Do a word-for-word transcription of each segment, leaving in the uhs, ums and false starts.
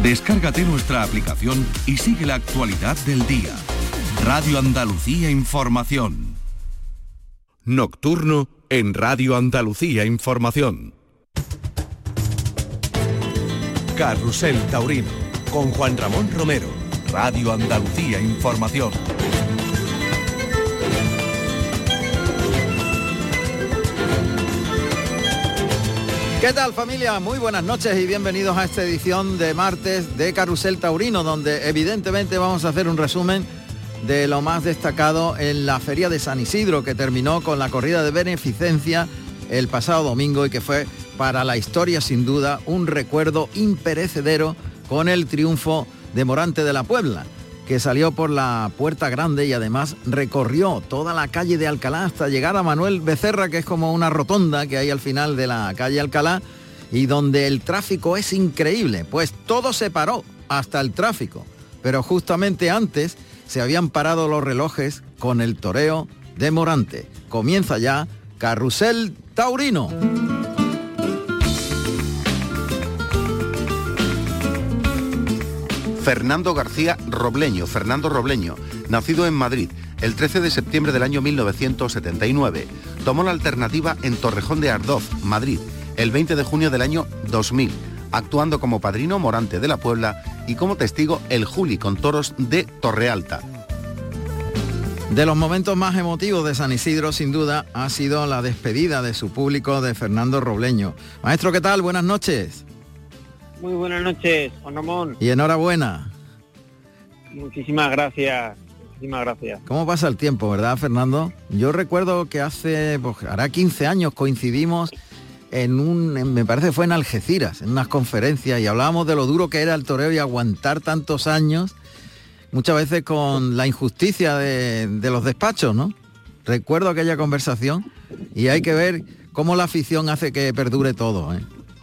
Descárgate nuestra aplicación y sigue la actualidad del día. Radio Andalucía Información. Nocturno en Radio Andalucía Información. Carrusel Taurino con Juan Ramón Romero. Radio Andalucía Información. ¿Qué tal, familia? Muy buenas noches y bienvenidos a esta edición de martes de Carrusel Taurino, donde evidentemente vamos a hacer un resumen de lo más destacado en la Feria de San Isidro, que terminó con la corrida de beneficencia el pasado domingo y que fue para la historia sin duda un recuerdo imperecedero con el triunfo de Morante de la Puebla, que salió por la Puerta Grande y además recorrió toda la calle de Alcalá hasta llegar a Manuel Becerra, que es como una rotonda que hay al final de la calle Alcalá y donde el tráfico es increíble, pues todo se paró, hasta el tráfico, pero justamente antes se habían parado los relojes con el toreo de Morante. Comienza ya Carrusel Taurino. Fernando García Robleño, Fernando Robleño, nacido en Madrid el trece de septiembre del año mil novecientos setenta y nueve, tomó la alternativa en Torrejón de Ardoz, Madrid, el veinte de junio del año dos mil, actuando como padrino Morante de la Puebla y como testigo el Juli con toros de Torrealta. De los momentos más emotivos de San Isidro, sin duda, ha sido la despedida de su público de Fernando Robleño. Maestro, ¿qué tal? Buenas noches. Muy buenas noches, Juan Ramón. Y enhorabuena. Muchísimas gracias, muchísimas gracias. ¿Cómo pasa el tiempo, verdad, Fernando? Yo recuerdo que hace, pues, hará quince años coincidimos en un, en, me parece que fue en Algeciras, en unas conferencias, y hablábamos de lo duro que era el toreo y aguantar tantos años, muchas veces con la injusticia de, de los despachos, ¿no? Recuerdo aquella conversación y hay que ver cómo la afición hace que perdure todo, ¿eh?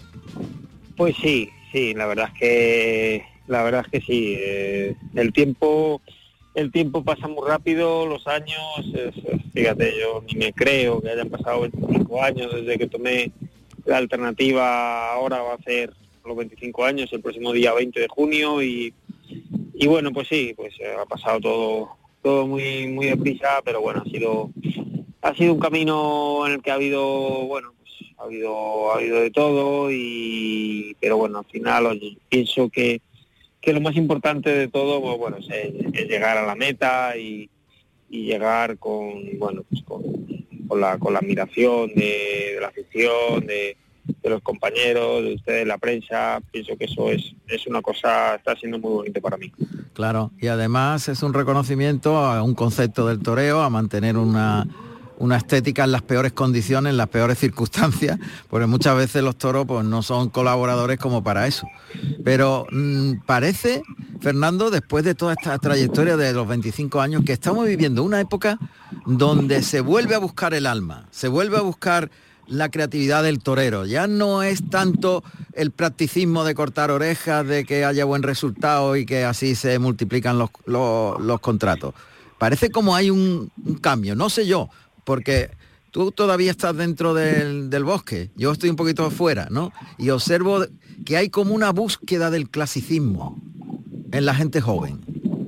Pues sí. Sí, la verdad es que la verdad es que sí. Eh, el tiempo el tiempo pasa muy rápido, los años, es, fíjate, yo ni me creo que hayan pasado veinticinco años desde que tomé la alternativa. Ahora va a ser los veinticinco años, el próximo día veinte de junio y, y bueno, pues sí, pues eh, ha pasado todo todo muy muy deprisa, pero bueno, ha sido ha sido un camino en el que ha habido, bueno, Ha habido, ha habido de todo, y pero bueno, al final oye, pienso que, que lo más importante de todo, pues, bueno, es, es llegar a la meta y, y llegar con, bueno, pues con, con, la, con la admiración de, de la afición, de, de los compañeros, de ustedes, la prensa. Pienso que eso es, es una cosa, está siendo muy bonito para mí. Claro, y además es un reconocimiento a un concepto del toreo, a mantener una... una estética en las peores condiciones, en las peores circunstancias, porque muchas veces los toros pues no son colaboradores como para eso. Pero mmm, parece, Fernando, después de toda esta trayectoria de los veinticinco años, que estamos viviendo una época donde se vuelve a buscar el alma, se vuelve a buscar la creatividad del torero. Ya no es tanto el practicismo de cortar orejas, de que haya buen resultado y que así se multiplican los, los, los contratos. Parece como hay un, un cambio, no sé yo, porque tú todavía estás dentro del, del bosque, yo estoy un poquito fuera, ¿no? Y observo que hay como una búsqueda del clasicismo en la gente joven.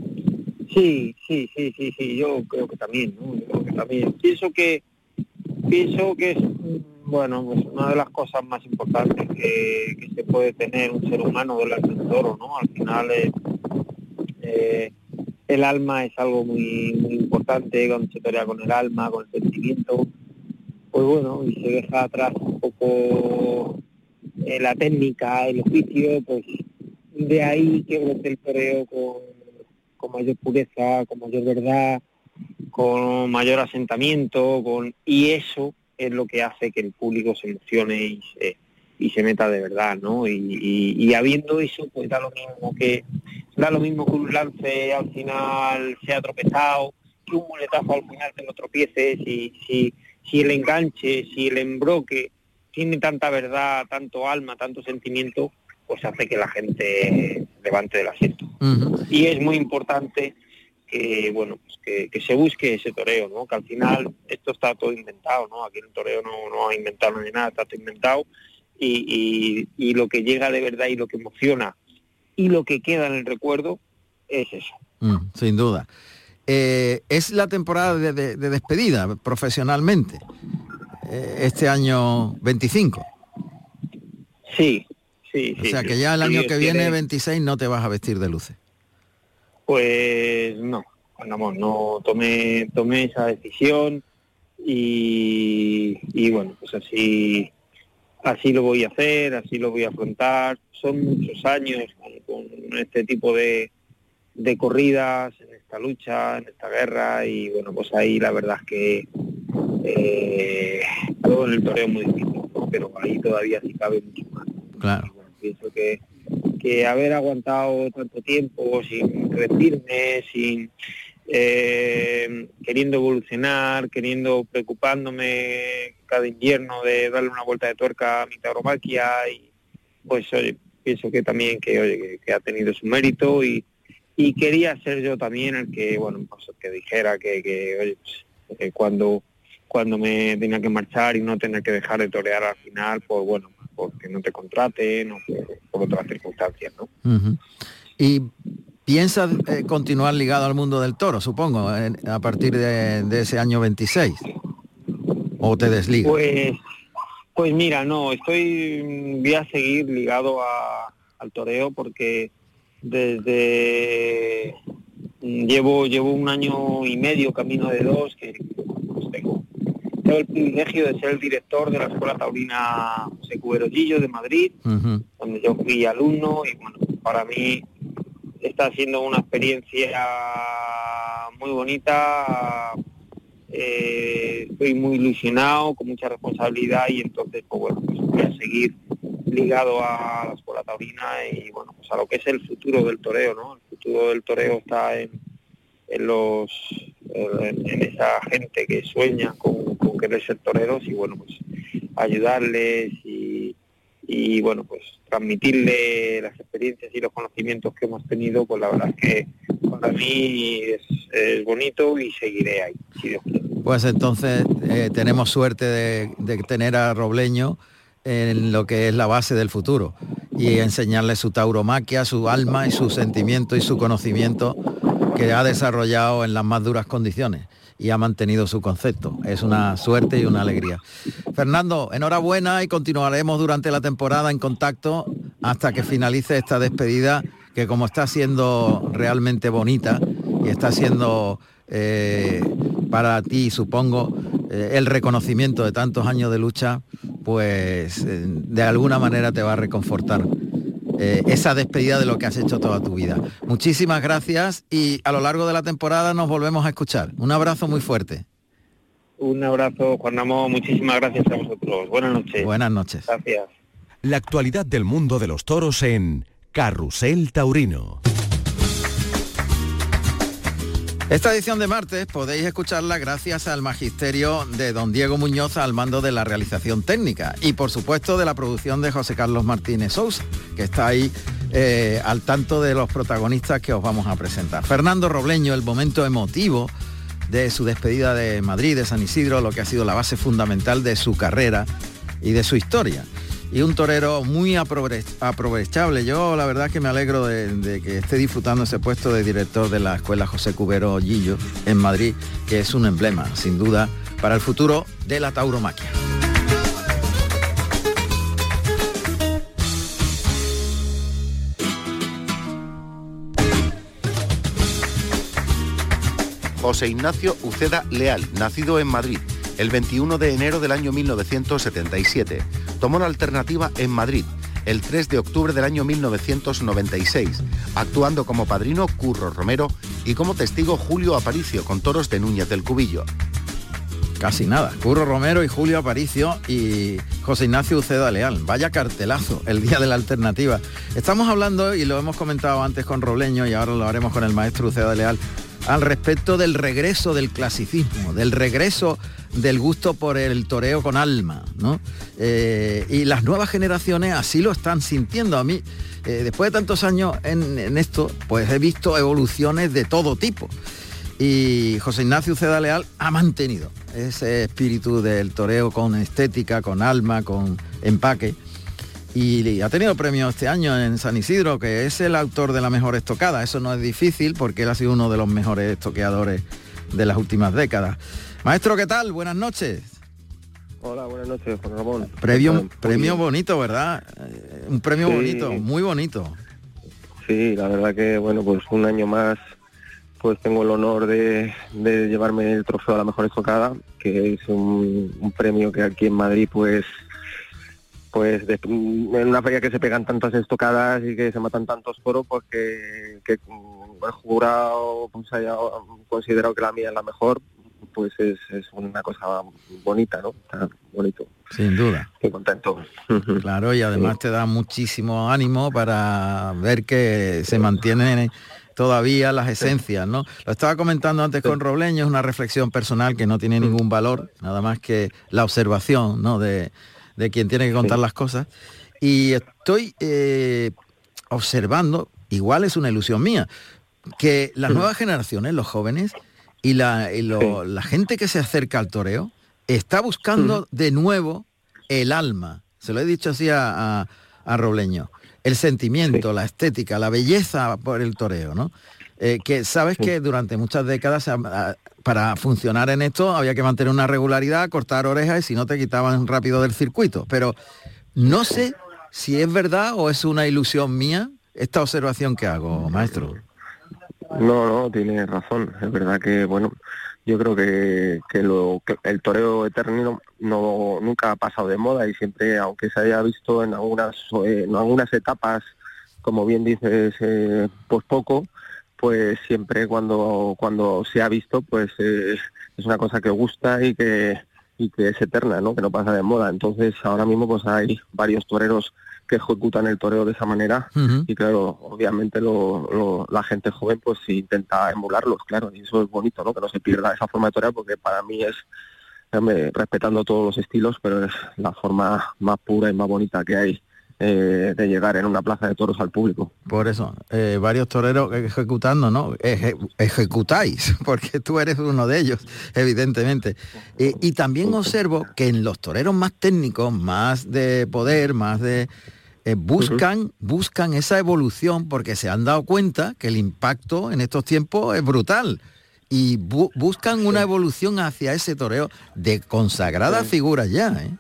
Sí, sí, sí, sí, sí, yo creo que también, ¿no? Yo creo que también. Pienso que, pienso que es, bueno, pues una de las cosas más importantes que, que se puede tener un ser humano delante del toro, ¿no? Al final es... Eh, el alma es algo muy muy importante, cuando se torea con el alma, con el sentimiento, pues bueno, y se deja atrás un poco eh, la técnica, el oficio, pues de ahí que brote el toreo con, con mayor pureza, con mayor verdad, con mayor asentamiento, con y eso es lo que hace que el público se emocione y se, y se meta de verdad, ¿no? Y, y, y habiendo eso, pues da lo mismo que da lo mismo que un lance al final sea tropezado, que un muletazo al final te lo tropieces, y si, si el enganche, si el embroque tiene tanta verdad, tanto alma, tanto sentimiento, pues hace que la gente levante del asiento. Uh-huh. Y es muy importante que, bueno, pues que, que se busque ese toreo, ¿no? Que al final esto está todo inventado, ¿no? Aquí el toreo no, no ha inventado ni nada, está todo inventado, y, y, y lo que llega de verdad y lo que emociona y lo que queda en el recuerdo es eso. Mm, sin duda. Eh, es la temporada de, de, de despedida profesionalmente, eh, este año veinticinco. Sí, sí, sí. O sea sí, que ya el sí, año sí, que sí, viene, sí. veintiséis, no te vas a vestir de luces. Pues no, no, no tomé, tomé esa decisión y, y bueno, pues así, así lo voy a hacer, así lo voy a afrontar. Son muchos años con, con este tipo de, de corridas, en esta lucha, en esta guerra, y bueno, pues ahí la verdad es que eh, todo en el toreo es muy difícil, ¿no? Pero ahí todavía sí cabe mucho más. Claro. Y bueno, pienso que que haber aguantado tanto tiempo sin rendirme, sin eh, queriendo evolucionar, queriendo preocupándome cada invierno de darle una vuelta de tuerca a mi tauromaquia, y pues oye, pienso que también que oye que, que ha tenido su mérito, y, y quería ser yo también el que bueno pues el que dijera que, que oye pues, que cuando cuando me tenía que marchar y no tener que dejar de torear al final, pues bueno, porque no te contraten o por, por otras circunstancias, ¿no? Uh-huh. ¿Y piensas eh, continuar ligado al mundo del toro, supongo, eh, a partir de, de ese año veintiséis? ¿O te desligas? Pues, pues mira, no, estoy, voy a seguir ligado a, al toreo porque desde llevo llevo un año y medio, camino de dos, que pues tengo Tengo el privilegio de ser el director de la Escuela Taurina José Cubero Gillo de Madrid, uh-huh. donde yo fui alumno, y bueno, para mí está siendo una experiencia muy bonita, eh, estoy muy ilusionado, con mucha responsabilidad, y entonces pues bueno, pues voy a seguir ligado a la Escuela Taurina y bueno, pues a lo que es el futuro del toreo, ¿no? El futuro del toreo está en, en los en, en esa gente que sueña con, con querer ser toreros, y bueno, pues ayudarles y, y bueno, pues transmitirle las experiencias y los conocimientos que hemos tenido, pues la verdad es que para mí es, es bonito, y seguiré ahí, si Dios quiere. Pues entonces eh, tenemos suerte de, de tener a Robleño en lo que es la base del futuro, y enseñarle su tauromaquia, su alma y su sentimiento y su conocimiento que ha desarrollado en las más duras condiciones y ha mantenido su concepto. Es una suerte y una alegría. Fernando, enhorabuena, y continuaremos durante la temporada en contacto hasta que finalice esta despedida, que como está siendo realmente bonita y está siendo eh, para ti, supongo, eh, el reconocimiento de tantos años de lucha, pues eh, de alguna manera te va a reconfortar eh, esa despedida de lo que has hecho toda tu vida. Muchísimas gracias, y a lo largo de la temporada nos volvemos a escuchar. Un abrazo muy fuerte. Un abrazo, Juan Ramón, muchísimas gracias a vosotros. Buenas noches. Buenas noches. Gracias. La actualidad del mundo de los toros en Carrusel Taurino. Esta edición de martes podéis escucharla gracias al magisterio de don Diego Muñoz al mando de la realización técnica, y por supuesto de la producción de José Carlos Martínez Sousa, que está ahí eh, al tanto de los protagonistas que os vamos a presentar. Fernando Robleño, el momento emotivo de su despedida de Madrid, de San Isidro, lo que ha sido la base fundamental de su carrera y de su historia. Y un torero muy aprovechable. Yo la verdad que me alegro de, de que esté disfrutando ese puesto de director de la Escuela José Cubero Gillo en Madrid, que es un emblema, sin duda, para el futuro de la tauromaquia. José Ignacio Uceda Leal, nacido en Madrid el veintiuno de enero del año mil novecientos setenta y siete. Tomó la alternativa en Madrid el tres de octubre del año mil novecientos noventa y seis, actuando como padrino Curro Romero y como testigo Julio Aparicio, con toros de Núñez del Cubillo. Casi nada, Curro Romero y Julio Aparicio y José Ignacio Uceda Leal. Vaya cartelazo el día de la alternativa. Estamos hablando, y lo hemos comentado antes con Robleño y ahora lo haremos con el maestro Uceda Leal, al respecto del regreso del clasicismo, del regreso del gusto por el toreo con alma, ¿no? Eh, y las nuevas generaciones así lo están sintiendo. A mí, eh, después de tantos años en, en esto, pues he visto evoluciones de todo tipo. Y José Ignacio Uceda Leal ha mantenido ese espíritu del toreo con estética, con alma, con empaque. y ha tenido premio este año en San Isidro, que es el autor de la mejor estocada. Eso no es difícil porque él ha sido uno de los mejores estoqueadores de las últimas décadas. Maestro, ¿qué tal? Buenas noches. Hola, buenas noches, Juan Ramón. Premio, premio bonito, ¿verdad? Eh, un premio sí, bonito, muy bonito. Sí, la verdad que, bueno, pues un año más, pues tengo el honor de, de llevarme el trofeo a la mejor estocada, que es un, un premio que aquí en Madrid, pues, pues de, en una feria que se pegan tantas estocadas y que se matan tantos toros, pues que, que el jurado pues haya considerado que la mía es la mejor, pues es, es una cosa bonita, ¿no? Está bonito. Sin duda. Estoy contento. Claro, y además te da muchísimo ánimo para ver que se mantienen todavía las esencias, ¿no? Lo estaba comentando antes con Robleño, es una reflexión personal que no tiene ningún valor, nada más que la observación, ¿no? de, de quien tiene que contar sí. las cosas. Y estoy eh, observando, igual es una ilusión mía, que las nuevas generaciones, los jóvenes, y la, y lo, la gente que se acerca al toreo está buscando de nuevo el alma, se lo he dicho así a, a, a Robleño, el sentimiento, sí. la estética, la belleza por el toreo, ¿no? Eh, que sabes sí. que durante muchas décadas a, para funcionar en esto había que mantener una regularidad, cortar orejas y si no te quitaban rápido del circuito, pero no sé si es verdad o es una ilusión mía esta observación que hago, maestro. No, no, tienes razón. Es verdad que, bueno, yo creo que, que, lo, que el toreo eterno no, nunca ha pasado de moda y siempre, aunque se haya visto en algunas, en algunas etapas, como bien dices, eh, pues poco, pues siempre cuando cuando se ha visto, pues eh, es una cosa que gusta y que y que es eterna, ¿no? Que no pasa de moda. Entonces, ahora mismo pues hay varios toreros que ejecutan el toreo de esa manera uh-huh. y claro, obviamente lo, lo, la gente joven pues intenta emularlos, claro, y eso es bonito, ¿no? Que no se pierda esa forma de torear porque para mí es, eh, respetando todos los estilos, pero es la forma más pura y más bonita que hay eh, de llegar en una plaza de toros al público. Por eso, eh, varios toreros ejecutando, ¿no? Eje, ejecutáis, porque tú eres uno de ellos, evidentemente. Eh, y también observo que en los toreros más técnicos, más de poder, más de... Eh, buscan, uh-huh. buscan esa evolución porque se han dado cuenta que el impacto en estos tiempos es brutal y bu- buscan sí. una evolución hacia ese toreo de consagradas sí. figuras ya, ¿eh?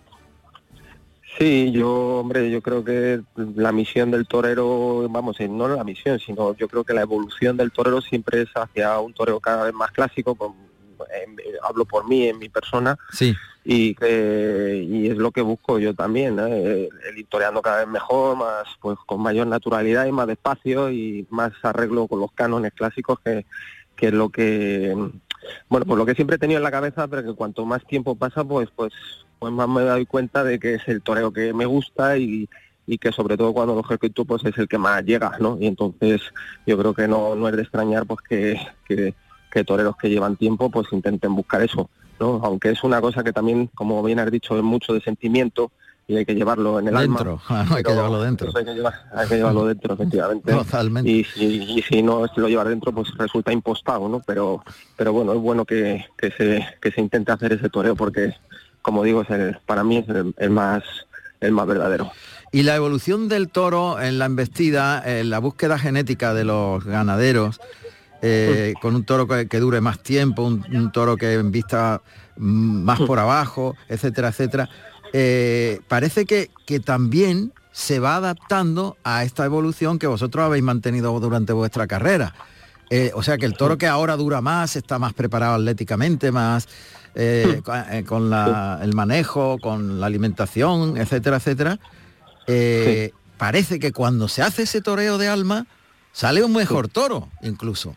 Sí, yo, hombre, yo creo que la misión del torero, vamos, no la misión, sino yo creo que la evolución del torero siempre es hacia un toreo cada vez más clásico, con, eh, hablo por mí, en mi persona, sí. y que y es lo que busco yo también, ¿eh? El ir toreando cada vez mejor, más pues con mayor naturalidad y más despacio y más arreglo con los cánones clásicos, que, que es lo que, bueno, pues lo que siempre he tenido en la cabeza, pero que cuanto más tiempo pasa, pues pues pues más me doy cuenta de que es el toreo que me gusta y, y que sobre todo cuando lo ejecuto pues es el que más llega, ¿no? Y entonces yo creo que no, no es de extrañar pues que, que, que toreros que llevan tiempo pues intenten buscar eso, ¿no? Aunque es una cosa que también, como bien has dicho, es mucho de sentimiento y hay que llevarlo en el dentro. alma. Ah, hay que llevarlo dentro. Hay que, llevar, hay que llevarlo dentro, efectivamente. Totalmente. Y, y, y si no lo llevar dentro, pues resulta impostado, ¿no? Pero pero bueno, es bueno que, que se que se intente hacer ese toreo porque, como digo, es el, para mí es el, el más el más verdadero. Y la evolución del toro en la embestida, en la búsqueda genética de los ganaderos, eh, con un toro que, que dure más tiempo, un, un toro que embista más por abajo, etcétera, etcétera, eh, parece que, que también se va adaptando a esta evolución que vosotros habéis mantenido durante vuestra carrera. Eh, o sea que el toro que ahora dura más, está más preparado atléticamente, más eh, con, con la, el manejo, con la alimentación, etcétera, etcétera. Eh, sí. Parece que cuando se hace ese toreo de alma, sale un mejor toro, incluso.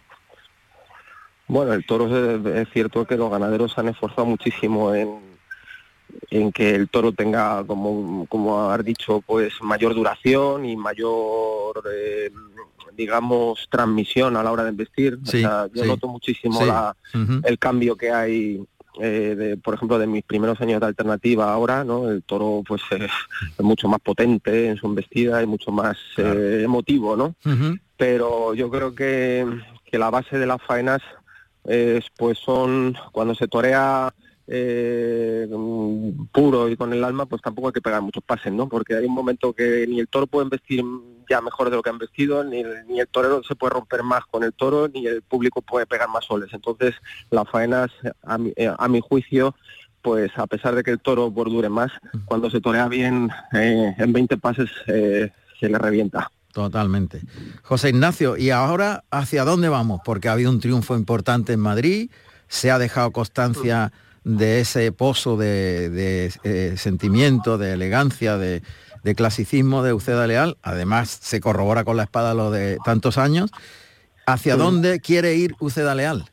Bueno, el toro es, es cierto que los ganaderos se han esforzado muchísimo en, en que el toro tenga, como, como has dicho, pues mayor duración y mayor, eh, digamos, transmisión a la hora de embestir. Sí, o sea, yo sí, noto muchísimo sí. la, uh-huh. el cambio que hay, eh, de, por ejemplo, de mis primeros años de alternativa ahora, ¿no? El toro pues es, es mucho más potente en su embestida y mucho más claro. eh, emotivo, ¿no? Uh-huh. Pero yo creo que, que la base de las faenas es, pues son cuando se torea eh, puro y con el alma, pues tampoco hay que pegar muchos pases, ¿no? Porque hay un momento que ni el toro puede vestir ya mejor de lo que han vestido, ni el, ni el torero se puede romper más con el toro, ni el público puede pegar más soles. Entonces, las faenas, a mi, a mi juicio, pues a pesar de que el toro bordure más, cuando se torea bien, eh, en veinte pases eh, se le revienta. Totalmente. José Ignacio, ¿y ahora hacia dónde vamos? Porque ha habido un triunfo importante en Madrid, se ha dejado constancia de ese pozo de, de eh, sentimiento, de elegancia, de, de clasicismo de Uceda Leal, además se corrobora con la espada lo de tantos años. ¿Hacia sí. dónde quiere ir Uceda Leal?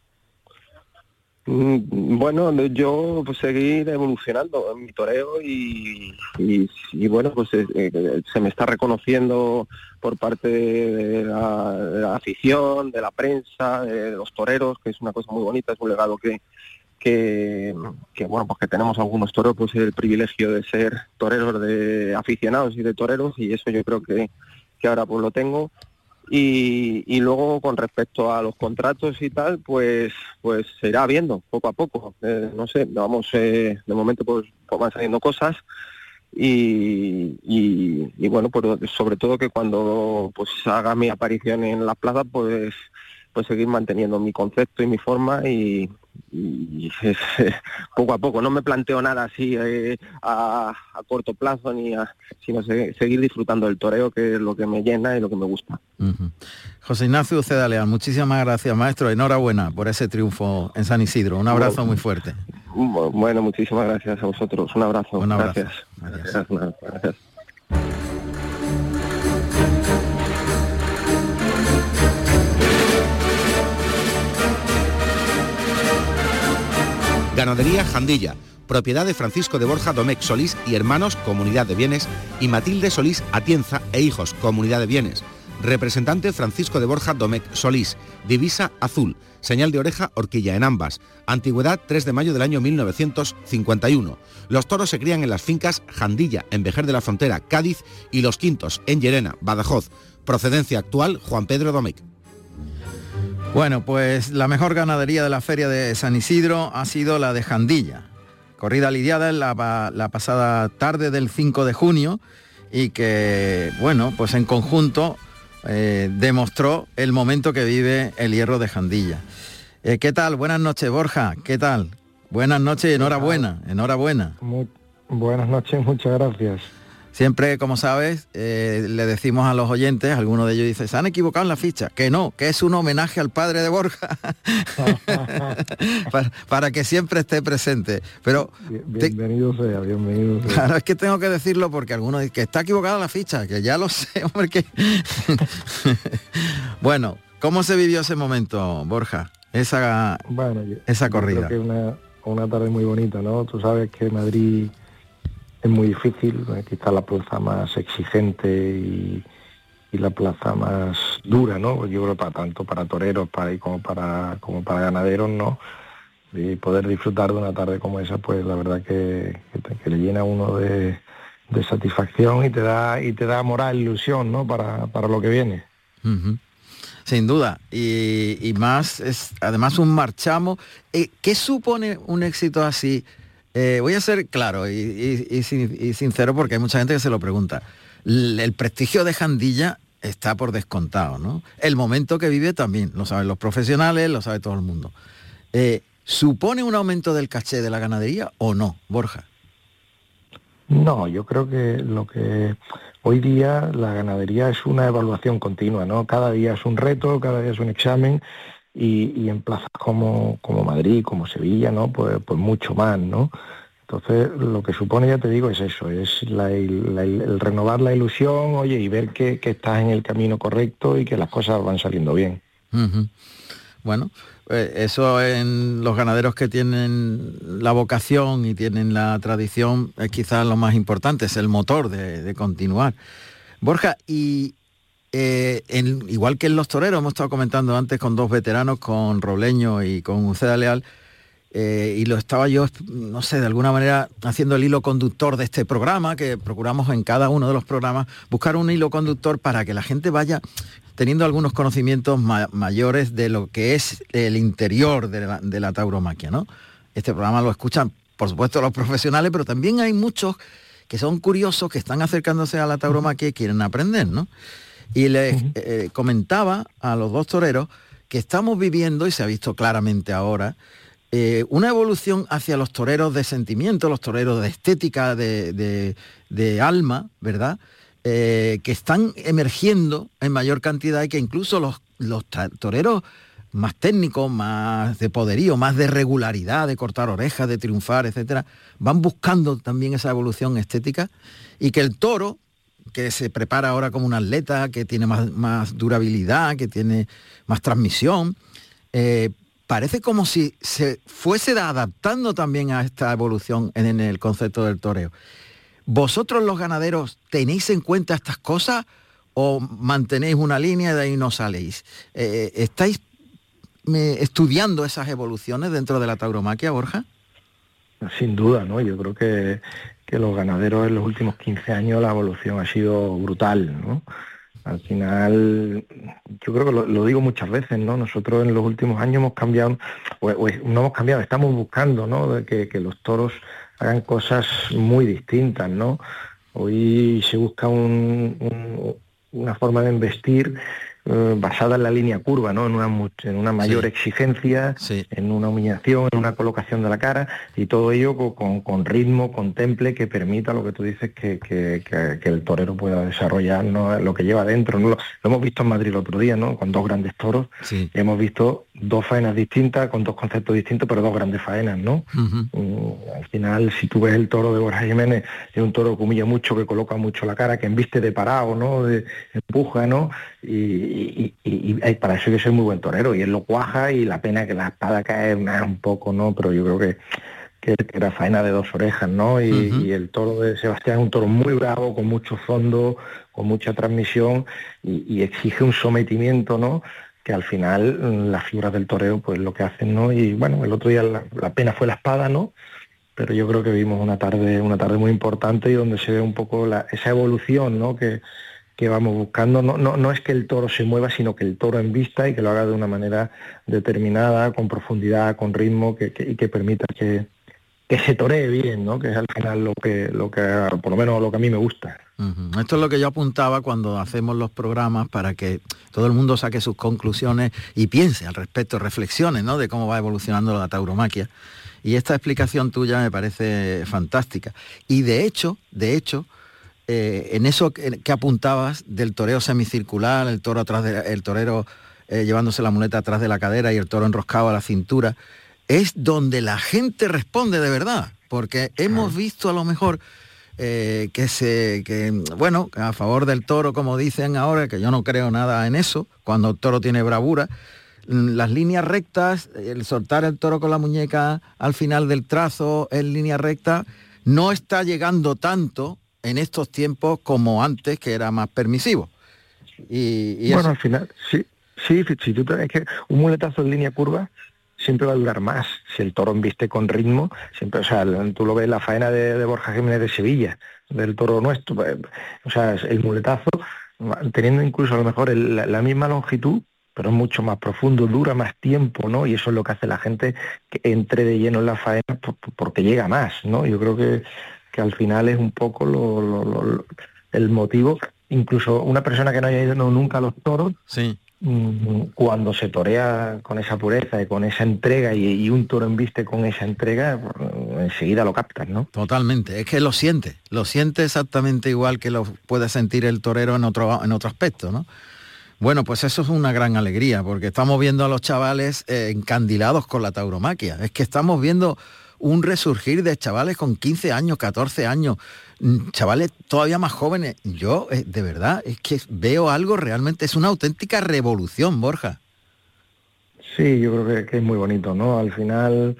Bueno, yo pues seguir evolucionando en mi toreo y, y, y bueno, pues eh, se me está reconociendo por parte de la, de la afición, de la prensa, de los toreros, que es una cosa muy bonita, es un legado que, que, que bueno, pues que tenemos algunos toreros, pues el privilegio de ser toreros de aficionados y de toreros, y eso yo creo que, que ahora pues lo tengo. Y, y luego con respecto a los contratos y tal, pues pues se irá viendo poco a poco. Eh, no sé, vamos, eh, de momento pues, pues van saliendo cosas y, y, y bueno, pues sobre todo que cuando pues haga mi aparición en la plaza, pues pues seguir manteniendo mi concepto y mi forma y, y es, eh, poco a poco. No me planteo nada así eh, a, a corto plazo, ni a, sino se, seguir disfrutando del toreo, que es lo que me llena y lo que me gusta. Uh-huh. José Ignacio Uceda Leal, muchísimas gracias, maestro. Enhorabuena por ese triunfo en San Isidro. Un abrazo bueno, muy fuerte. Bueno, muchísimas gracias a vosotros. Un abrazo. Un abrazo. Gracias. Gracias. Gracias. Gracias. Ganadería Jandilla, propiedad de Francisco de Borja Domecq Solís y Hermanos, Comunidad de Bienes, y Matilde Solís Atienza e Hijos, Comunidad de Bienes. Representante Francisco de Borja Domecq Solís, divisa azul, señal de oreja horquilla en ambas, antigüedad tres de mayo del año mil novecientos cincuenta y uno. Los toros se crían en las fincas Jandilla, en Vejer de la Frontera, Cádiz, y Los Quintos, en Llerena, Badajoz. Procedencia actual, Juan Pedro Domecq. Bueno, pues la mejor ganadería de la feria de San Isidro ha sido la de Jandilla, corrida lidiada en la, la pasada tarde del cinco de junio y que, bueno, pues en conjunto eh, demostró el momento que vive el hierro de Jandilla. Eh, ¿Qué tal? Buenas noches, Borja, ¿qué tal? Buenas noches y enhorabuena, enhorabuena. Muy buenas noches, muchas gracias. Siempre, como sabes, eh, le decimos a los oyentes, algunos de ellos dicen, se han equivocado en la ficha, que no, que es un homenaje al padre de Borja, para, para que siempre esté presente. Pero bienvenido te... sea, bienvenido sea. Claro, es que tengo que decirlo porque algunos dicen que está equivocada la ficha, que ya lo sé, hombre, que... Bueno, ¿cómo se vivió ese momento, Borja? Esa, bueno, yo, esa corrida. Yo creo que una, una tarde muy bonita, ¿no? Tú sabes que Madrid es muy difícil, quizá la plaza más exigente y, y la plaza más dura, ¿no? Yo creo para tanto para toreros para y como para como para ganaderos, ¿no? Y poder disfrutar de una tarde como esa, pues la verdad que, que, que le llena a uno de, de satisfacción y te da y te da moral, ilusión, ¿no? Para, para lo que viene. Uh-huh. Sin duda. Y, y más, es además un marchamo. Eh, ¿Qué supone un éxito así? Eh, voy a ser claro y, y, y, y sincero porque hay mucha gente que se lo pregunta. L- el prestigio de Jandilla está por descontado, ¿no? El momento que vive también, lo saben los profesionales, lo sabe todo el mundo. Eh, ¿Supone un aumento del caché de la ganadería o no, Borja? No, yo creo que lo que hoy día la ganadería es una evaluación continua, ¿no? Cada día es un reto, cada día es un examen. Y, y en plazas como, como Madrid, como Sevilla, ¿no? Pues, pues mucho más, ¿no? Entonces, lo que supone, ya te digo, es eso, es la, la, el renovar la ilusión, oye, y ver que, que estás en el camino correcto y que las cosas van saliendo bien. Uh-huh. Bueno, eh, eso en los ganaderos que tienen la vocación y tienen la tradición es quizás lo más importante, es el motor de, de continuar. Borja, y... Eh, en, igual que en los toreros, hemos estado comentando antes con dos veteranos, con Robleño y con Uceda Leal, eh, y lo estaba yo, no sé, de alguna manera haciendo el hilo conductor de este programa, que procuramos en cada uno de los programas buscar un hilo conductor para que la gente vaya teniendo algunos conocimientos ma- mayores de lo que es el interior de la, de la tauromaquia, ¿no? Este programa lo escuchan, por supuesto, los profesionales, pero también hay muchos que son curiosos, que están acercándose a la tauromaquia y quieren aprender, ¿no? Y les uh-huh. eh, comentaba a los dos toreros que estamos viviendo, y se ha visto claramente ahora, eh, una evolución hacia los toreros de sentimiento, los toreros de estética, de, de, de alma, ¿verdad? Eh, que están emergiendo en mayor cantidad y que incluso los, los toreros más técnicos, más de poderío, más de regularidad, de cortar orejas, de triunfar, etcétera, van buscando también esa evolución estética, y que el toro, que se prepara ahora como un atleta, que tiene más, más durabilidad, que tiene más transmisión, eh, parece como si se fuese adaptando también a esta evolución en, en el concepto del toreo. ¿Vosotros los ganaderos tenéis en cuenta estas cosas o mantenéis una línea y de ahí no saléis? Eh, ¿Estáis eh, estudiando esas evoluciones dentro de la tauromaquia, Borja? Sin duda, ¿no? Yo creo que, que los ganaderos en los últimos quince años la evolución ha sido brutal, ¿no? Al final, yo creo que lo, lo digo muchas veces, ¿no? Nosotros en los últimos años hemos cambiado, o, o no hemos cambiado, estamos buscando, ¿no? De que, que los toros hagan cosas muy distintas, ¿no? Hoy se busca un, un, una forma de embestir eh, basada en la línea curva, ¿no? En una, en una mayor sí. exigencia, sí. en una humillación, en una colocación de la cara, y todo ello con, con ritmo, con temple, que permita lo que tú dices, que, que, que, que el torero pueda desarrollar, ¿no? Lo que lleva dentro, ¿no? Lo, lo hemos visto en Madrid el otro día, ¿no? Con dos grandes toros, sí. hemos visto dos faenas distintas, con dos conceptos distintos, pero dos grandes faenas, ¿no? Uh-huh. Al final, si tú ves el toro de Borja Jiménez, es un toro que humilla mucho, que coloca mucho la cara, que embiste de parado, ¿no? De empuja, ¿no? Y, y, y, y para eso hay que ser muy buen torero, y él lo cuaja, y la pena que la espada cae un poco, ¿no? Pero yo creo que, que era faena de dos orejas, ¿no? Y, uh-huh. y el toro de Sebastián es un toro muy bravo, con mucho fondo, con mucha transmisión, y, y exige un sometimiento, ¿no? Que al final las figuras del toreo pues lo que hacen, ¿no? Y bueno, el otro día la, la pena fue la espada, ¿no? Pero yo creo que vimos una tarde una tarde muy importante, y donde se ve un poco la, esa evolución, ¿no? Que, que vamos buscando. No, no, no es que el toro se mueva, sino que el toro embista y que lo haga de una manera determinada, con profundidad, con ritmo, que, que, y que permita que, que se toree bien, ¿no? Que es al final lo que, lo que, por lo menos lo que a mí me gusta. Uh-huh. Esto es lo que yo apuntaba cuando hacemos los programas, para que todo el mundo saque sus conclusiones y piense al respecto, reflexiones, ¿no? De cómo va evolucionando la tauromaquia. Y esta explicación tuya me parece fantástica. Y de hecho, de hecho, eh, en eso que, que apuntabas del toreo semicircular, el toro atrás de, el torero eh, llevándose la muleta atrás de la cadera y el toro enroscado a la cintura, es donde la gente responde de verdad, porque hemos visto a lo mejor eh, que se, que bueno, a favor del toro, como dicen ahora, que yo no creo nada en eso, cuando el toro tiene bravura, las líneas rectas, el soltar el toro con la muñeca al final del trazo en línea recta, no está llegando tanto en estos tiempos como antes, que era más permisivo. Y, y bueno, eso... al final, sí, sí, sí, tú, es que un muletazo en línea curva siempre va a durar más. Si el toro embiste con ritmo, siempre, o sea, tú lo ves la faena de, de Borja Jiménez de Sevilla, del toro nuestro, o sea, el muletazo, teniendo incluso a lo mejor el, la, la misma longitud, pero es mucho más profundo, dura más tiempo, ¿no? Y eso es lo que hace la gente, que entre de lleno en la faena, porque llega más, ¿no? Yo creo que, que al final es un poco lo, lo, lo, el motivo. Incluso una persona que no haya ido nunca a los toros, sí, cuando se torea con esa pureza y con esa entrega, y, y un toro embiste con esa entrega, enseguida lo captas, ¿no? Totalmente, es que lo siente, lo siente exactamente igual que lo puede sentir el torero en otro, en otro aspecto, ¿no? Bueno, pues eso es una gran alegría, porque estamos viendo a los chavales eh, encandilados con la tauromaquia. Es que estamos viendo un resurgir de chavales con quince años, catorce años, chavales todavía más jóvenes. Yo, eh, de verdad, es que veo algo realmente, es una auténtica revolución, Borja. Sí, yo creo que, que es muy bonito, ¿no? Al final,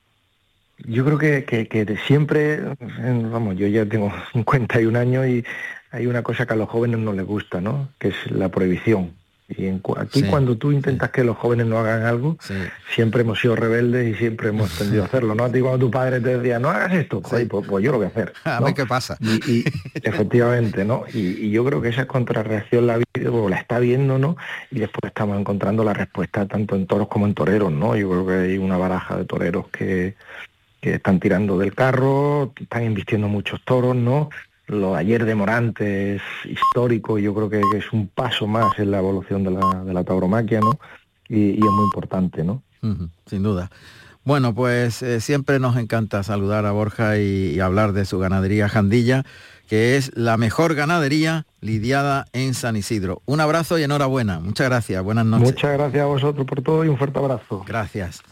yo creo que, que, que siempre, vamos, yo ya tengo cincuenta y un años y hay una cosa que a los jóvenes no les gusta, ¿no? Que es la prohibición. Y en, aquí Sí, cuando tú intentas sí. que los jóvenes no hagan algo, Sí. siempre hemos sido rebeldes y siempre hemos tendido a hacerlo, ¿no? A ti cuando tu padre te decía, no hagas esto, Sí. joder, pues, pues yo lo voy a hacer, A ¿no? ver qué pasa. Y, y efectivamente, ¿no? Y, y yo creo que esa contrarreacción la, vi- bueno, la está viendo, ¿no? Y después estamos encontrando la respuesta tanto en toros como en toreros, ¿no? Yo creo que hay una baraja de toreros que, que están tirando del carro, están invirtiendo muchos toros, ¿no? Lo ayer de Morante es histórico y yo creo que, que es un paso más en la evolución de la, de la tauromaquia, ¿no? Y, y es muy importante, ¿no? Ujú, sin duda. Bueno, pues eh, siempre nos encanta saludar a Borja y, y hablar de su ganadería Jandilla, que es la mejor ganadería lidiada en San Isidro. Un abrazo y enhorabuena. Muchas gracias. Buenas noches. Muchas gracias a vosotros por todo y un fuerte abrazo. Gracias.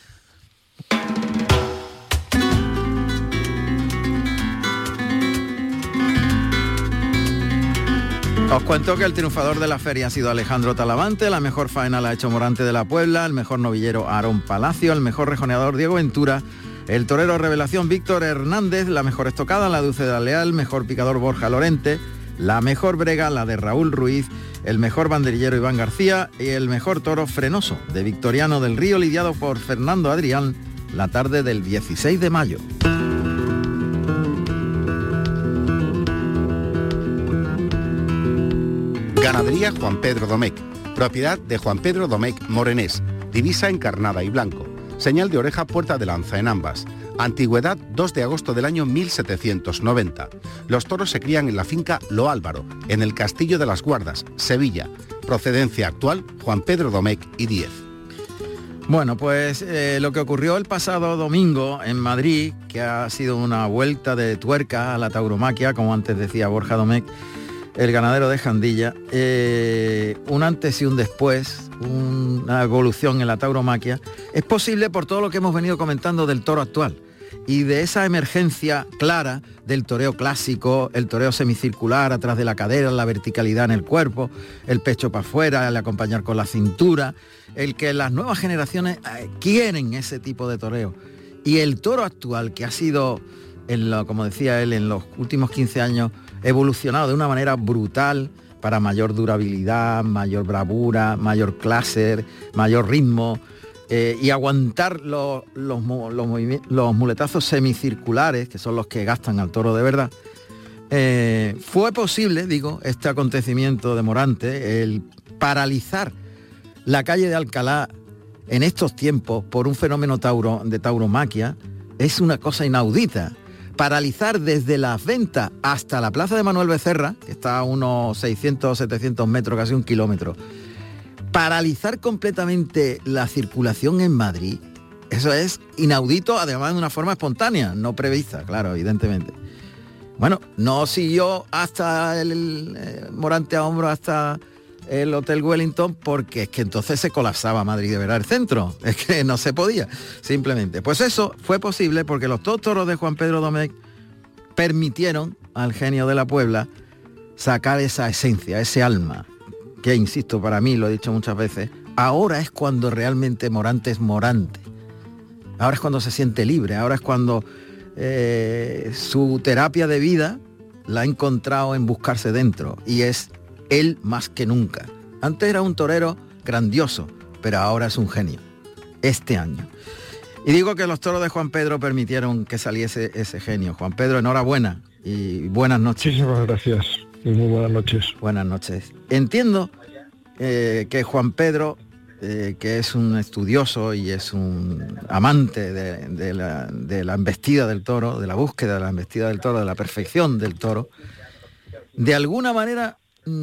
Os cuento que el triunfador de la feria ha sido Alejandro Talavante, la mejor faena la ha hecho Morante de la Puebla, el mejor novillero Aarón Palacio, el mejor rejoneador Diego Ventura, el torero revelación Víctor Hernández, la mejor estocada la de Uceda Leal, mejor picador Borja Lorente, la mejor brega la de Raúl Ruiz, el mejor banderillero Iván García y el mejor toro Frenoso de Victoriano del Río, lidiado por Fernando Adrián la tarde del dieciséis de mayo. Ganadería Juan Pedro Domecq, propiedad de Juan Pedro Domecq Morenés, divisa encarnada y blanco, señal de oreja puerta de lanza en ambas, antigüedad dos de agosto del año mil setecientos noventa. Los toros se crían en la finca Lo Álvaro, en el Castillo de las Guardas, Sevilla, procedencia actual Juan Pedro Domecq y Diez. Bueno, pues eh, lo que ocurrió el pasado domingo en Madrid, que ha sido una vuelta de tuerca a la tauromaquia, como antes decía Borja Domecq, el ganadero de Jandilla, eh, un antes y un después, una evolución en la tauromaquia, es posible por todo lo que hemos venido comentando del toro actual y de esa emergencia clara del toreo clásico, el toreo semicircular atrás de la cadera, la verticalidad en el cuerpo, el pecho para afuera, el acompañar con la cintura, el que las nuevas generaciones eh, quieren ese tipo de toreo. Y el toro actual, que ha sido, en lo, como decía él, en los últimos quince años, evolucionado de una manera brutal para mayor durabilidad, mayor bravura, mayor clase, mayor ritmo, eh, y aguantar los, los, los, los muletazos semicirculares, que son los que gastan al toro de verdad. Eh, fue posible, digo, este acontecimiento de Morante, el paralizar la calle de Alcalá en estos tiempos por un fenómeno tauro, de tauromaquia, es una cosa inaudita. Paralizar desde las ventas hasta la plaza de Manuel Becerra, que está a unos seiscientos, setecientos metros, casi un kilómetro, paralizar completamente la circulación en Madrid, eso es inaudito, además de una forma espontánea, no prevista, claro, evidentemente. Bueno, no siguió hasta el, el eh, Morante a hombro, hasta el Hotel Wellington, porque es que entonces se colapsaba Madrid de verdad el centro, es que no se podía, simplemente. Pues eso fue posible porque los dos toros de Juan Pedro Domecq permitieron al genio de la Puebla sacar esa esencia, ese alma, que insisto, para mí, lo he dicho muchas veces, ahora es cuando realmente Morante es Morante. Ahora es cuando se siente libre, ahora es cuando eh, su terapia de vida la ha encontrado en buscarse dentro, y es él más que nunca. Antes era un torero grandioso, pero ahora es un genio, este año. Y digo que los toros de Juan Pedro permitieron que saliese ese genio. Juan Pedro, enhorabuena y buenas noches. Muchísimas gracias y muy buenas noches. Buenas noches. Entiendo eh, que Juan Pedro, eh, que es un estudioso y es un amante de, de, la, de la embestida del toro, de la búsqueda de la embestida del toro, de la perfección del toro, de alguna manera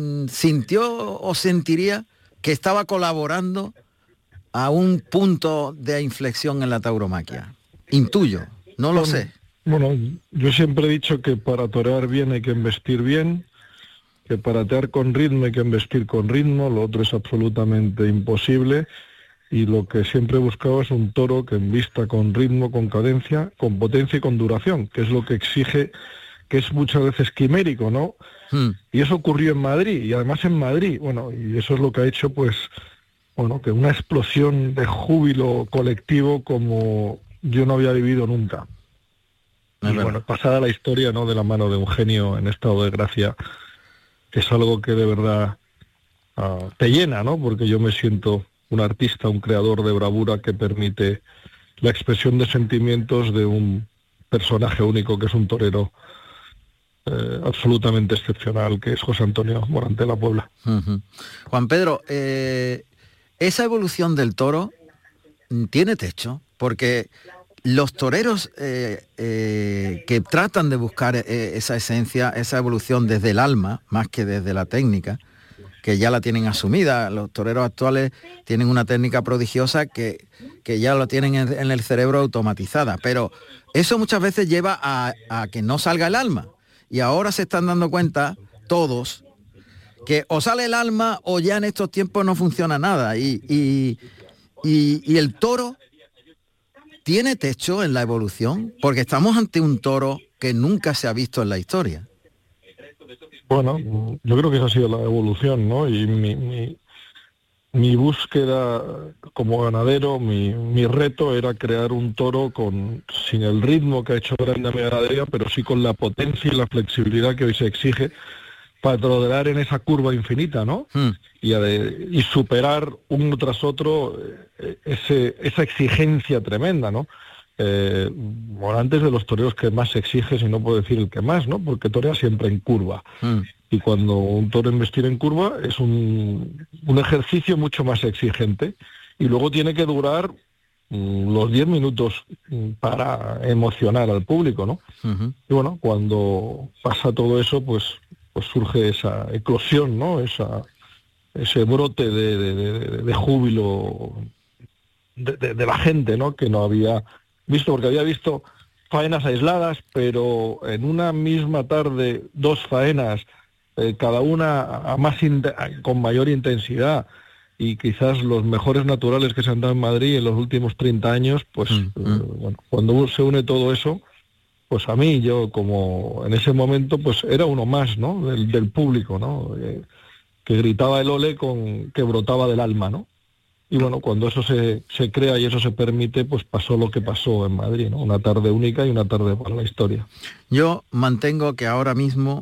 sintió o sentiría que estaba colaborando a un punto de inflexión en la tauromaquia. Intuyo, no lo bueno, sé. Bueno, yo siempre he dicho que para torear bien hay que embestir bien, que para tear con ritmo hay que embestir con ritmo, lo otro es absolutamente imposible, y lo que siempre he buscado es un toro que embista con ritmo, con cadencia, con potencia y con duración, que es lo que exige, que es muchas veces quimérico, ¿no? Hmm. Y eso ocurrió en Madrid, y además en Madrid, bueno, y eso es lo que ha hecho, pues, bueno, que una explosión de júbilo colectivo como yo no había vivido nunca. Es y verdad. Bueno, pasada la historia, ¿no?, de la mano de un genio en estado de gracia, que es algo que de verdad uh, te llena, ¿no? Porque yo me siento un artista, un creador de bravura que permite la expresión de sentimientos de un personaje único, que es un torero eh, absolutamente excepcional, que es José Antonio Morante de la Puebla. Uh-huh. Juan Pedro, eh, esa evolución del toro tiene techo, porque los toreros eh, eh, que tratan de buscar eh, esa esencia, esa evolución desde el alma, más que desde la técnica, que ya la tienen asumida, los toreros actuales tienen una técnica prodigiosa que, que ya lo tienen en, en el cerebro automatizada, pero eso muchas veces lleva a, a que no salga el alma, y ahora se están dando cuenta todos que o sale el alma o ya en estos tiempos no funciona nada, y, y, y, y el toro ¿tiene techo en la evolución? Porque estamos ante un toro que nunca se ha visto en la historia. Bueno, yo creo que esa ha sido la evolución, ¿no? Y mi, mi, mi búsqueda como ganadero, mi, mi reto era crear un toro con sin el ritmo que ha hecho grande a mi ganadería, pero sí con la potencia y la flexibilidad que hoy se exige para torear en esa curva infinita, ¿no? Hmm. Y, a de, y superar uno tras otro eh, ese, esa exigencia tremenda, ¿no? Eh, Morante es de los toreros que más se exige, si no puedo decir el que más, ¿no? Porque torea siempre en curva. Hmm. Y cuando un toro embestir en curva es un, un ejercicio mucho más exigente. Y luego tiene que durar mm, los diez minutos mm, para emocionar al público, ¿no? Uh-huh. Y bueno, cuando pasa todo eso, pues pues surge esa eclosión, ¿no? Esa, ese brote de, de, de, de júbilo de, de, de la gente, ¿no? Que no había visto, porque había visto faenas aisladas, pero en una misma tarde, dos faenas, eh, cada una a más con mayor intensidad, y quizás los mejores naturales que se han dado en Madrid en los últimos treinta años, pues mm, mm. Eh, bueno, cuando se une todo eso, pues a mí, yo como en ese momento, pues era uno más, ¿no? Del, del público, ¿no? Eh, que gritaba el ole con que brotaba del alma, ¿no? Y bueno, cuando eso se, se crea y eso se permite, pues pasó lo que pasó en Madrid, ¿no? Una tarde única y una tarde para la historia. Yo mantengo que ahora mismo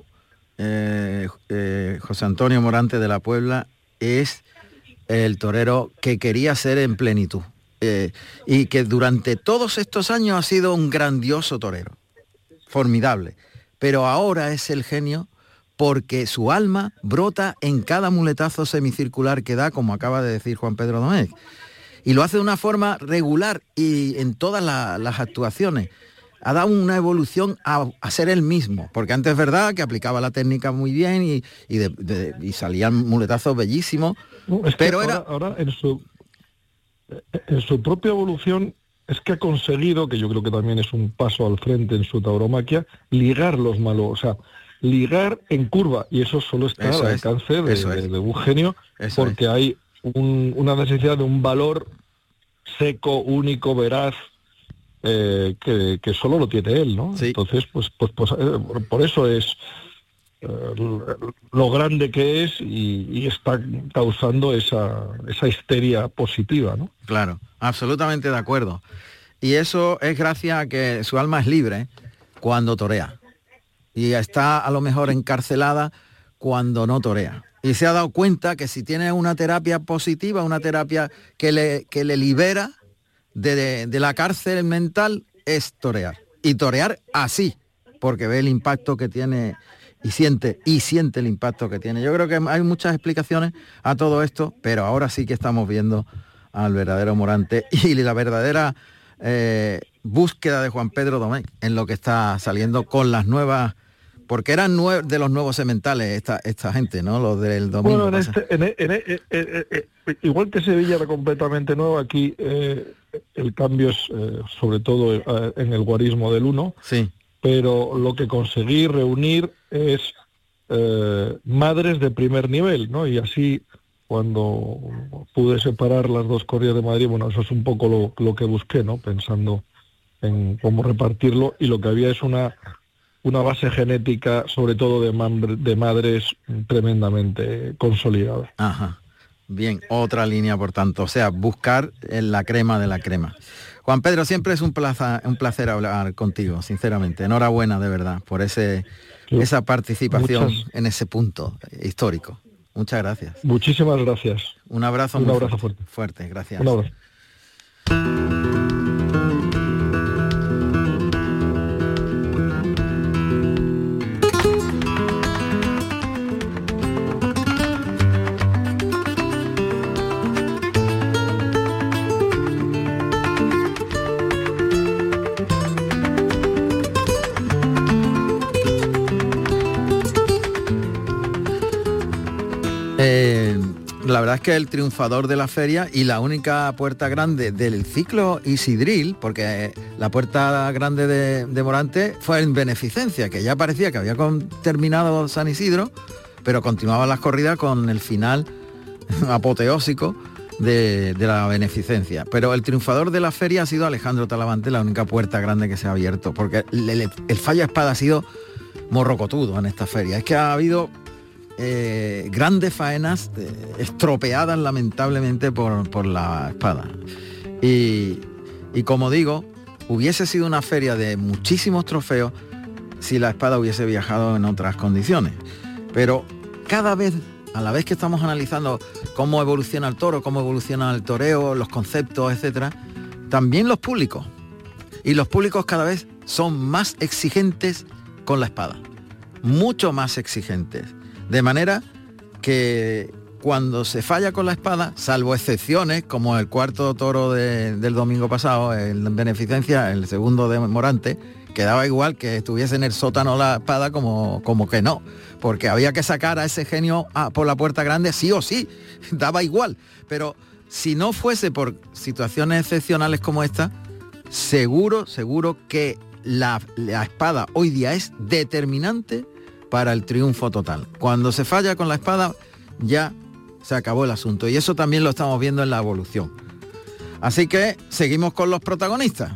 eh, eh, José Antonio Morante de la Puebla es el torero que quería ser en plenitud, eh, y que durante todos estos años ha sido un grandioso torero. Formidable, pero ahora es el genio porque su alma brota en cada muletazo semicircular que da, como acaba de decir Juan Pedro Domecq, y lo hace de una forma regular y en todas la, las actuaciones. Ha dado una evolución a, a ser él mismo, porque antes es verdad que aplicaba la técnica muy bien y, y, de, de, y salían muletazos bellísimos, no, es pero que era... ahora, ahora en, su, en su propia evolución es que ha conseguido, que yo creo que también es un paso al frente en su tauromaquia, ligar los malos, o sea, ligar en curva, y eso solo está eso al es, alcance de, de, de un genio, eso porque es. Hay un, una necesidad de un valor seco, único, veraz, eh, que, que solo lo tiene él, ¿no? Sí. Entonces, pues, pues, pues eh, por eso es eh, lo grande que es y, y está causando esa, esa histeria positiva, ¿no? Claro, absolutamente de acuerdo. Y eso es gracias a que su alma es libre cuando torea. Y está a lo mejor encarcelada cuando no torea. Y se ha dado cuenta que si tiene una terapia positiva, una terapia que le, que le libera de, de, de la cárcel mental, es torear. Y torear así, porque ve el impacto que tiene y siente, y siente el impacto que tiene. Yo creo que hay muchas explicaciones a todo esto, pero ahora sí que estamos viendo al verdadero Morante y la verdadera eh, búsqueda de Juan Pedro Domecq en lo que está saliendo con las nuevas, porque eran nue- de los nuevos sementales esta, esta gente, ¿no? Los del domingo. Bueno, en este, en, en, en, en, en, en, igual que Sevilla era completamente nuevo, aquí eh, el cambio es eh, sobre todo eh, en el guarismo del uno, sí. Pero lo que conseguí reunir es eh, madres de primer nivel, ¿no? Y así, cuando pude separar las dos corridas de Madrid, bueno, eso es un poco lo, lo que busqué, ¿no? Pensando en cómo repartirlo, y lo que había es una una base genética, sobre todo de, man- de madres tremendamente consolidada. Ajá. Bien, otra línea, por tanto, o sea, buscar en la crema de la crema. Juan Pedro, siempre es un placer, un placer hablar contigo, sinceramente. Enhorabuena, de verdad, por ese, sí. esa participación Muchas... en ese punto histórico. Muchas gracias. Muchísimas gracias. Un abrazo Un muy abrazo fuerte. fuerte. fuerte. Gracias. Un abrazo. Eh, la verdad es que el triunfador de la feria y la única puerta grande del ciclo Isidril, porque la puerta grande de, de Morante fue en beneficencia, que ya parecía que había con, terminado San Isidro, pero continuaban las corridas con el final apoteósico de, de la beneficencia. Pero el triunfador de la feria ha sido Alejandro Talavante, la única puerta grande que se ha abierto, porque el, el, el fallo a espada ha sido morrocotudo en esta feria. Es que ha habido Eh, grandes faenas eh, estropeadas lamentablemente por, por la espada. Y, y como digo, hubiese sido una feria de muchísimos trofeos si la espada hubiese viajado en otras condiciones. Pero cada vez, a la vez que estamos analizando cómo evoluciona el toro, cómo evoluciona el toreo, los conceptos, etcétera, también los públicos. Y los públicos cada vez son más exigentes con la espada. Mucho más exigentes. De manera que cuando se falla con la espada, salvo excepciones, como el cuarto toro de, del domingo pasado, en beneficencia, el segundo de Morante, que daba igual que estuviese en el sótano la espada como, como que no, porque había que sacar a ese genio a, por la puerta grande sí o sí, daba igual. Pero si no fuese por situaciones excepcionales como esta, seguro, seguro que la, la espada hoy día es determinante para el triunfo total. Cuando se falla con la espada, ya se acabó el asunto. Y eso también lo estamos viendo en la evolución. Así que seguimos con los protagonistas.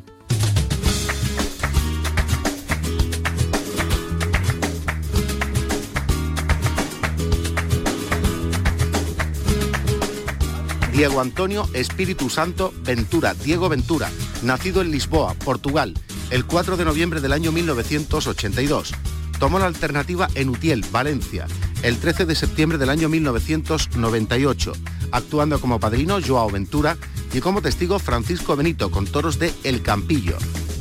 Diego Antonio Espíritu Santo Ventura, Diego Ventura, nacido en Lisboa, Portugal, el cuatro de noviembre del año mil novecientos ochenta y dos. Tomó la alternativa en Utiel, Valencia, el trece de septiembre del año mil novecientos noventa y ocho, actuando como padrino Joao Ventura y como testigo Francisco Benito, con toros de El Campillo.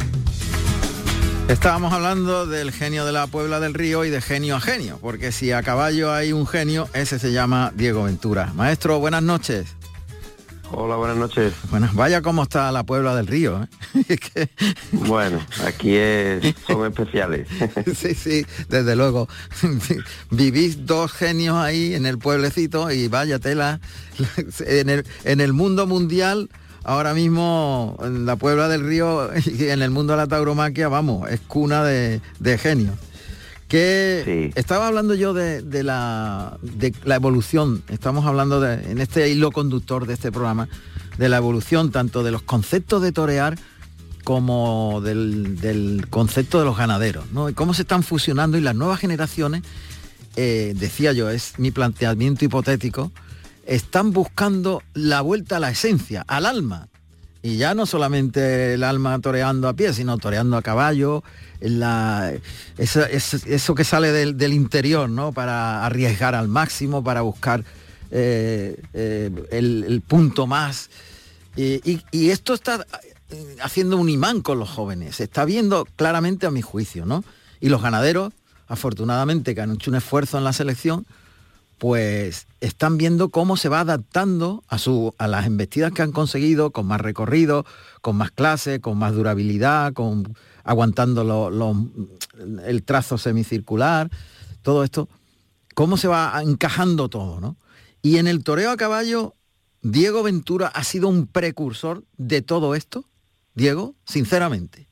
Estábamos hablando del genio de la Puebla del Río y de genio a genio, porque si a caballo hay un genio, ese se llama Diego Ventura. Maestro, buenas noches. Hola, buenas noches. Bueno, vaya cómo está la Puebla del Río, ¿eh? Es que... Bueno, aquí es, son especiales. Sí, sí, desde luego. Vivís dos genios ahí en el pueblecito y vaya tela. En el, en el mundo mundial, ahora mismo, en la Puebla del Río y en el mundo de la tauromaquia, vamos, es cuna de, de genios. Que sí. Estaba hablando yo de, de, la, de la evolución, estamos hablando de, en este hilo conductor de este programa, de la evolución tanto de los conceptos de torear como del, del concepto de los ganaderos, ¿no? Y cómo se están fusionando y las nuevas generaciones, eh, decía yo, es mi planteamiento hipotético, están buscando la vuelta a la esencia, al alma. Y ya no solamente el alma toreando a pie, sino toreando a caballo, la, eso, eso, eso que sale del, del interior, ¿no? Para arriesgar al máximo, para buscar eh, eh, el, el punto más. Y, y, y esto está haciendo un imán con los jóvenes, se está viendo claramente a mi juicio, ¿no? Y los ganaderos, afortunadamente, que han hecho un esfuerzo en la selección, pues están viendo cómo se va adaptando a, su, a las embestidas que han conseguido, con más recorrido, con más clase, con más durabilidad, con, aguantando lo, lo, el trazo semicircular, todo esto, cómo se va encajando todo, ¿no? Y en el toreo a caballo, Diego Ventura ha sido un precursor de todo esto, Diego, sinceramente.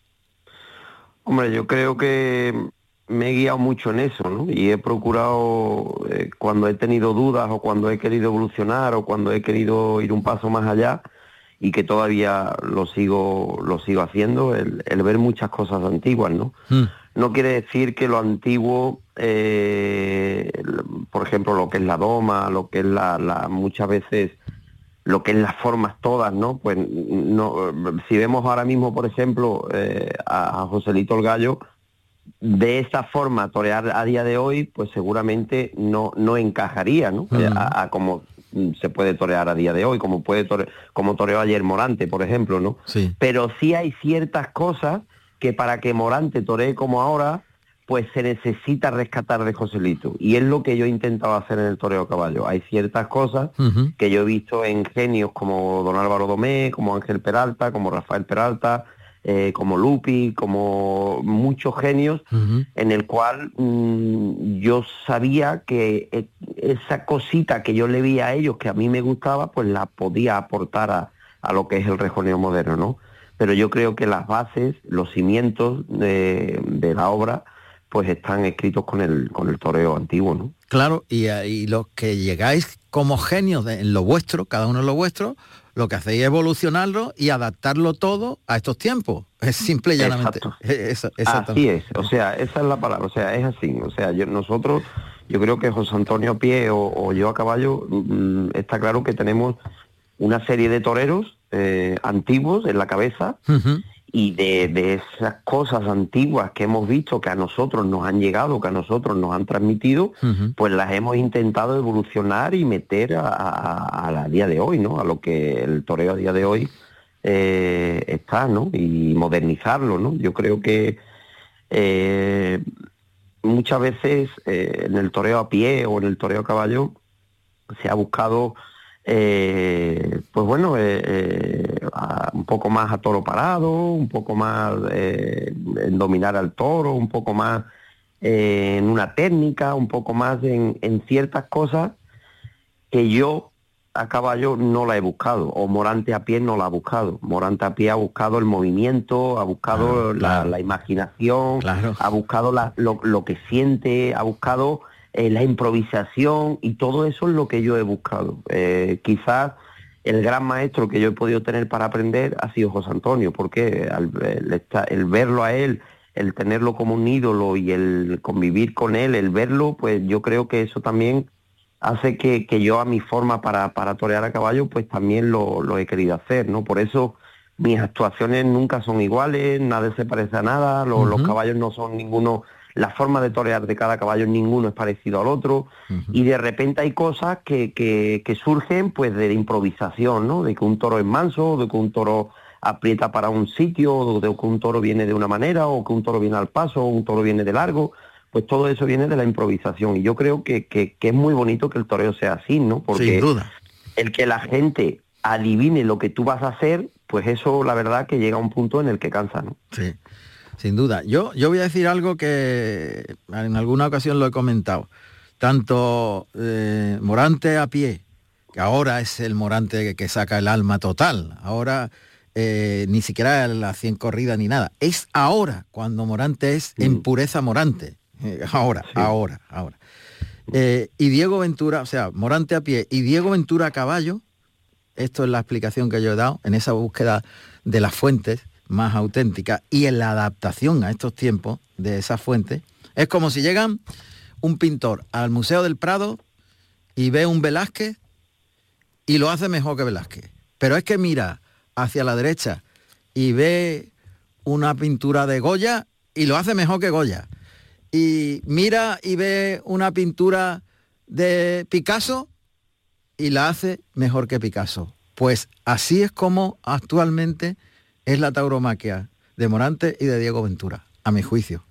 Hombre, yo creo que me he guiado mucho en eso, ¿no? Y he procurado, eh, cuando he tenido dudas o cuando he querido evolucionar o cuando he querido ir un paso más allá, y que todavía lo sigo lo sigo haciendo, el, el ver muchas cosas antiguas, ¿no? Mm. No quiere decir que lo antiguo, eh, por ejemplo, lo que es la doma, lo que es la, la muchas veces, lo que es las formas todas, ¿no? Pues no, si vemos ahora mismo, por ejemplo, eh, a, a Joselito el Gallo, de esa forma torear a día de hoy, pues seguramente no, no encajaría, ¿no? Uh-huh. A, a como se puede torear a día de hoy, como puede tore, como toreó ayer Morante, por ejemplo, ¿no? Sí. Pero sí hay ciertas cosas que para que Morante toree como ahora, pues se necesita rescatar de Joselito. Y es lo que yo he intentado hacer en el toreo a caballo. Hay ciertas cosas uh-huh. que yo he visto en genios como don Álvaro Domé, como Ángel Peralta, como Rafael Peralta, eh, como Lupi, como muchos genios, uh-huh. en el cual mmm, yo sabía que eh, esa cosita que yo le vi a ellos, que a mí me gustaba, pues la podía aportar a, a lo que es el rejoneo moderno, ¿no? Pero yo creo que las bases, los cimientos de, de la obra, pues están escritos con el con el toreo antiguo, ¿no? Claro, y, y los que llegáis como genios de, en lo vuestro, cada uno en lo vuestro, lo que hacéis es evolucionarlo y adaptarlo todo a estos tiempos. Es simple y llanamente. Eso, así es, o sea, esa es la palabra, o sea, es así. O sea, yo, nosotros, yo creo que José Antonio a pie o, o yo a caballo, mmm, está claro que tenemos una serie de toreros eh, antiguos en la cabeza, uh-huh. y de, de esas cosas antiguas que hemos visto, que a nosotros nos han llegado, que a nosotros nos han transmitido, uh-huh. pues las hemos intentado evolucionar y meter a, a, a la día de hoy, ¿no? A lo que el toreo a día de hoy eh, está, ¿no? Y modernizarlo, ¿no? Yo creo que eh, muchas veces eh, en el toreo a pie o en el toreo a caballo se ha buscado Eh, pues bueno, eh, eh, a, un poco más a toro parado, un poco más eh, en dominar al toro, un poco más eh, en una técnica, un poco más en, en ciertas cosas que yo a caballo no la he buscado, o Morante a pie no la ha buscado. Morante a pie ha buscado el movimiento, ha buscado ah, claro. la, la imaginación, claro. ha buscado la, lo, lo que siente, ha buscado Eh, la improvisación, y todo eso es lo que yo he buscado. Eh, quizás el gran maestro que yo he podido tener para aprender ha sido José Antonio, porque al, el, el verlo a él, el tenerlo como un ídolo y el convivir con él, el verlo, pues yo creo que eso también hace que, que yo a mi forma para, para torear a caballo, pues también lo, lo he querido hacer, ¿no? Por eso mis actuaciones nunca son iguales, nada se parece a nada, lo, uh-huh. los caballos no son ninguno... La forma de torear de cada caballo, ninguno es parecido al otro, uh-huh. y de repente hay cosas que, que, que surgen pues de improvisación, ¿no? De que un toro es manso, de que un toro aprieta para un sitio, de que un toro viene de una manera, o que un toro viene al paso, o un toro viene de largo, pues todo eso viene de la improvisación. Y yo creo que, que, que es muy bonito que el toreo sea así, ¿no? Porque sin duda. El que la gente adivine lo que tú vas a hacer, pues eso la verdad que llega a un punto en el que cansa, ¿no? Sí. Sin duda. Yo, yo voy a decir algo que en alguna ocasión lo he comentado. Tanto eh, Morante a pie, que ahora es el Morante que, que saca el alma total. Ahora eh, ni siquiera las cien corridas ni nada. Es ahora cuando Morante es en pureza Morante. Eh, ahora, sí. ahora, ahora. Eh, y Diego Ventura, o sea, Morante a pie y Diego Ventura a caballo, esto es la explicación que yo he dado en esa búsqueda de las fuentes más auténtica y en la adaptación a estos tiempos de esas fuentes, es como si llegan un pintor al Museo del Prado y ve un Velázquez y lo hace mejor que Velázquez. Pero es que mira hacia la derecha y ve una pintura de Goya y lo hace mejor que Goya. Y mira y ve una pintura de Picasso y la hace mejor que Picasso. Pues así es como actualmente es la tauromaquia de Morante y de Diego Ventura, a mi juicio.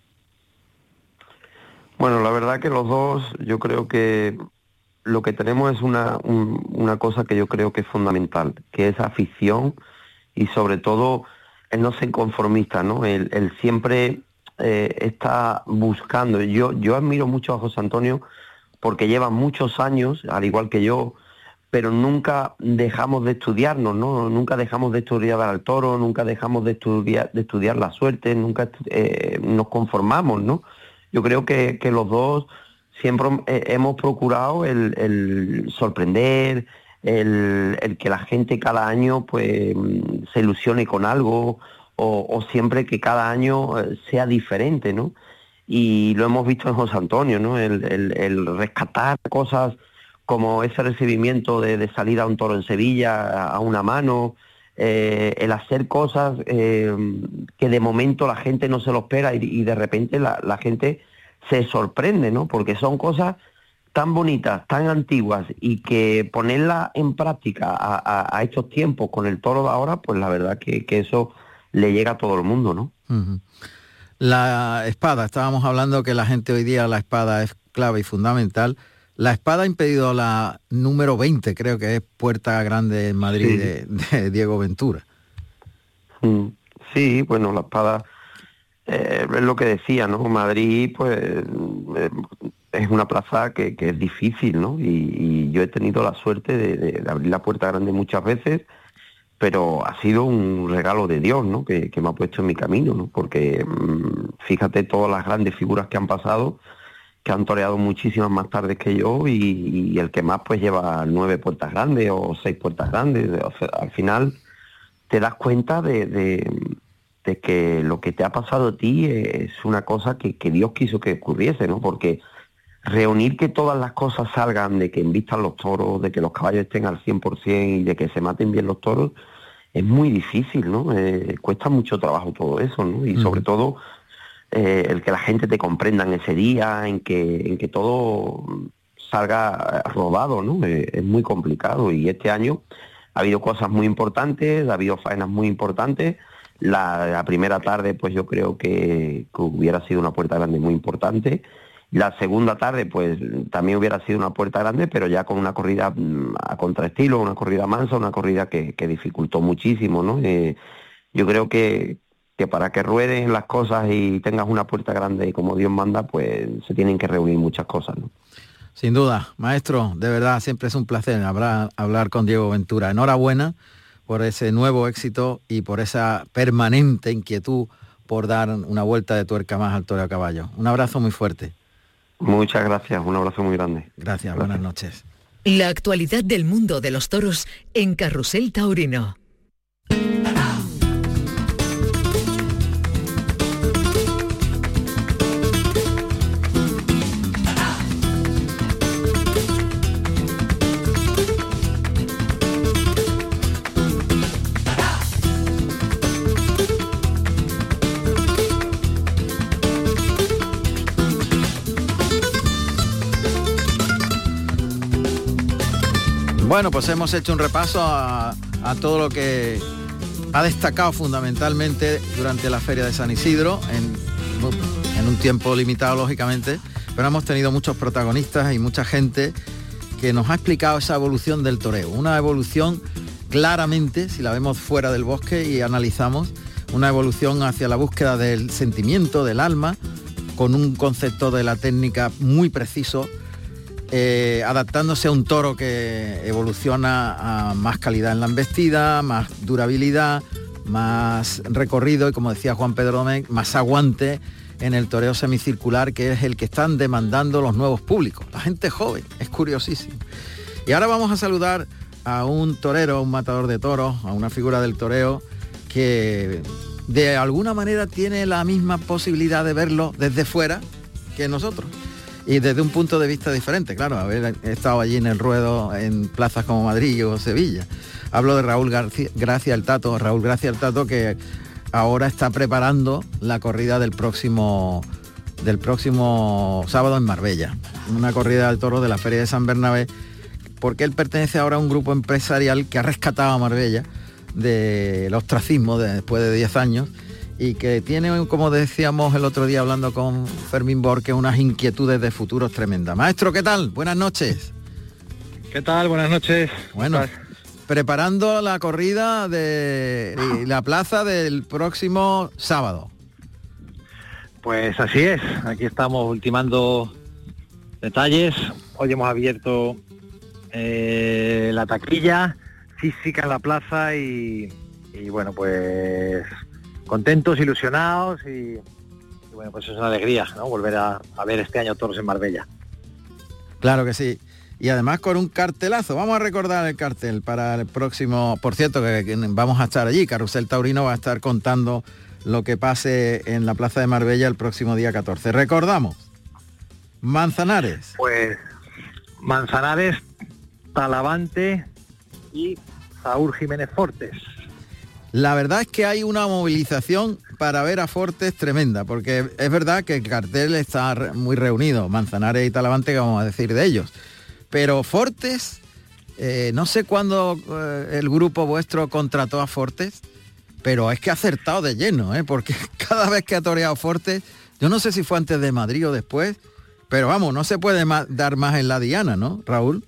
Bueno, la verdad que los dos, yo creo que lo que tenemos es una, un, una cosa que yo creo que es fundamental, que es afición y sobre todo el no ser conformista, ¿no? El, el siempre eh, está buscando. Yo, yo admiro mucho a José Antonio porque lleva muchos años, al igual que yo, pero nunca dejamos de estudiarnos, ¿no? Nunca dejamos de estudiar al toro, nunca dejamos de estudiar, de estudiar la suerte, nunca eh, nos conformamos, ¿no? Yo creo que, que los dos siempre eh, hemos procurado el, el sorprender, el, el que la gente cada año pues se ilusione con algo, o, o siempre que cada año sea diferente, ¿no? Y lo hemos visto en José Antonio, ¿no? El, el, el rescatar cosas como ese recibimiento de, de salir a un toro en Sevilla a una mano, eh, el hacer cosas eh, que de momento la gente no se lo espera y, y de repente la, la gente se sorprende, ¿no? Porque son cosas tan bonitas, tan antiguas, y que ponerla en práctica a, a, a estos tiempos con el toro de ahora, pues la verdad que, que eso le llega a todo el mundo, ¿no? Uh-huh. La espada, estábamos hablando que la gente hoy día la espada es clave y fundamental. La espada ha impedido la número veinte, creo que es Puerta Grande en Madrid, sí. de, de Diego Ventura. Sí, bueno, la espada eh, es lo que decía, ¿no? Madrid, pues... Eh, es una plaza que, que es difícil, ¿no? Y, y yo he tenido la suerte de, de, de abrir la Puerta Grande muchas veces, pero ha sido un regalo de Dios, ¿no? Que, que me ha puesto en mi camino, ¿no? Porque mmm, fíjate todas las grandes figuras que han pasado, que han toreado muchísimas más tardes que yo, y, y el que más pues lleva nueve puertas grandes o seis puertas grandes. O sea, al final te das cuenta de, de, de que lo que te ha pasado a ti es una cosa que, que Dios quiso que ocurriese, ¿no? Porque reunir que todas las cosas salgan, de que invistan los toros, de que los caballos estén al cien por ciento y de que se maten bien los toros, es muy difícil, ¿no? Eh, cuesta mucho trabajo todo eso, ¿no? Y mm. sobre todo eh, el que la gente te comprenda en ese día, en que, en que todo salga rodado, ¿no? Eh, es muy complicado, y este año ha habido cosas muy importantes, ha habido faenas muy importantes. La, la primera tarde, pues yo creo que, que hubiera sido una Puerta Grande muy importante. La segunda tarde, pues también hubiera sido una Puerta Grande, pero ya con una corrida a contraestilo, una corrida mansa, una corrida que, que dificultó muchísimo, ¿no? Eh, yo creo que, que para que rueden las cosas y tengas una Puerta Grande como Dios manda, pues se tienen que reunir muchas cosas, ¿no? Sin duda, maestro, de verdad siempre es un placer hablar, hablar con Diego Ventura. Enhorabuena por ese nuevo éxito y por esa permanente inquietud por dar una vuelta de tuerca más al toreo a caballo. Un abrazo muy fuerte. Muchas gracias, un abrazo muy grande. Gracias, gracias, buenas noches. La actualidad del mundo de los toros en Carrusel Taurino. Bueno, pues hemos hecho un repaso a, a todo lo que ha destacado fundamentalmente durante la Feria de San Isidro, en, en un tiempo limitado, lógicamente, pero hemos tenido muchos protagonistas y mucha gente que nos ha explicado esa evolución del toreo. Una evolución claramente, si la vemos fuera del bosque y analizamos, una evolución hacia la búsqueda del sentimiento, del alma, con un concepto de la técnica muy preciso, Eh, adaptándose a un toro que evoluciona a más calidad en la embestida, más durabilidad, más recorrido y, como decía Juan Pedro Domecq, más aguante en el toreo semicircular, que es el que están demandando los nuevos públicos, la gente joven. Es curiosísimo. Y ahora vamos a saludar a un torero, a un matador de toros, a una figura del toreo que de alguna manera tiene la misma posibilidad de verlo desde fuera que nosotros. Y desde un punto de vista diferente, claro, haber estado allí en el ruedo en plazas como Madrid o Sevilla. Hablo de Raúl García, Gracia el Tato, Raúl Gracia el Tato, que ahora está preparando la corrida del próximo, del próximo sábado en Marbella. Una corrida de toros de la Feria de San Bernabé, porque él pertenece ahora a un grupo empresarial que ha rescatado a Marbella del ostracismo de, después de diez años, y que tiene, como decíamos el otro día hablando con Fermín Borque, unas inquietudes de futuros tremendas. Maestro, ¿qué tal? Buenas noches. ¿Qué tal? Buenas noches. Bueno, preparando la corrida de la plaza del próximo sábado. Pues así es, aquí estamos ultimando detalles. Hoy hemos abierto eh, la taquilla física en la plaza y, y bueno, pues contentos, ilusionados y, y bueno, pues es una alegría, ¿no? Volver a, a ver este año toros en Marbella. Claro que sí. Y además con un cartelazo. Vamos a recordar el cartel para el próximo... Por cierto, que, que vamos a estar allí. Carrusel Taurino va a estar contando lo que pase en la Plaza de Marbella el próximo día catorce. Recordamos, Manzanares. Pues Manzanares, Talavante y Saúl Jiménez Fortes. La verdad es que hay una movilización para ver a Fortes tremenda, porque es verdad que el cartel está muy reunido, Manzanares y Talavante, que vamos a decir de ellos. Pero Fortes, eh, no sé cuándo eh, el grupo vuestro contrató a Fortes, pero es que ha acertado de lleno, ¿eh? Porque cada vez que ha toreado Fortes, yo no sé si fue antes de Madrid o después, pero vamos, no se puede más, dar más en la diana, ¿no, Raúl?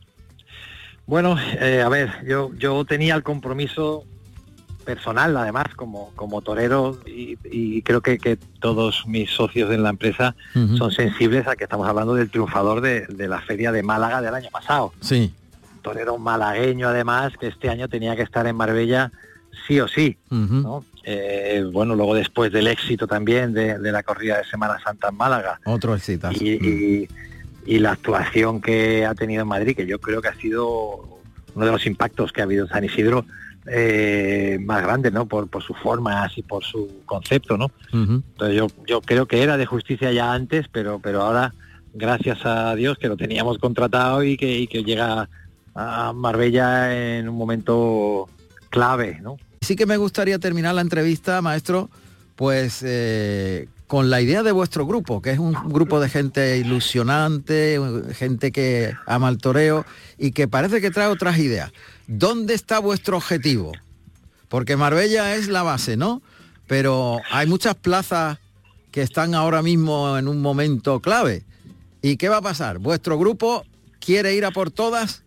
Bueno, eh, a ver, yo, yo tenía el compromiso personal, además, como, como torero, y, y creo que, que todos mis socios en la empresa uh-huh. son sensibles a que estamos hablando del triunfador de, de la feria de Málaga del año pasado. Sí. Torero malagueño, además, que este año tenía que estar en Marbella sí o sí, uh-huh. ¿no? Eh, bueno, luego después del éxito también de, de la corrida de Semana Santa en Málaga. Otro éxito. Y, y, y la actuación que ha tenido en Madrid, que yo creo que ha sido uno de los impactos que ha habido en San Isidro, Eh, más grande, ¿no? Por, por su forma y por su concepto, ¿no? Uh-huh. Entonces yo, yo creo que era de justicia ya antes, pero, pero ahora, gracias a Dios, que lo teníamos contratado y que, y que llega a Marbella en un momento clave, ¿no? Sí que me gustaría terminar la entrevista, maestro, pues eh, con la idea de vuestro grupo, que es un grupo de gente ilusionante, gente que ama el toreo y que parece que trae otras ideas. ¿Dónde está vuestro objetivo? Porque Marbella es la base, ¿no? Pero hay muchas plazas que están ahora mismo en un momento clave. ¿Y qué va a pasar? ¿Vuestro grupo quiere ir a por todas?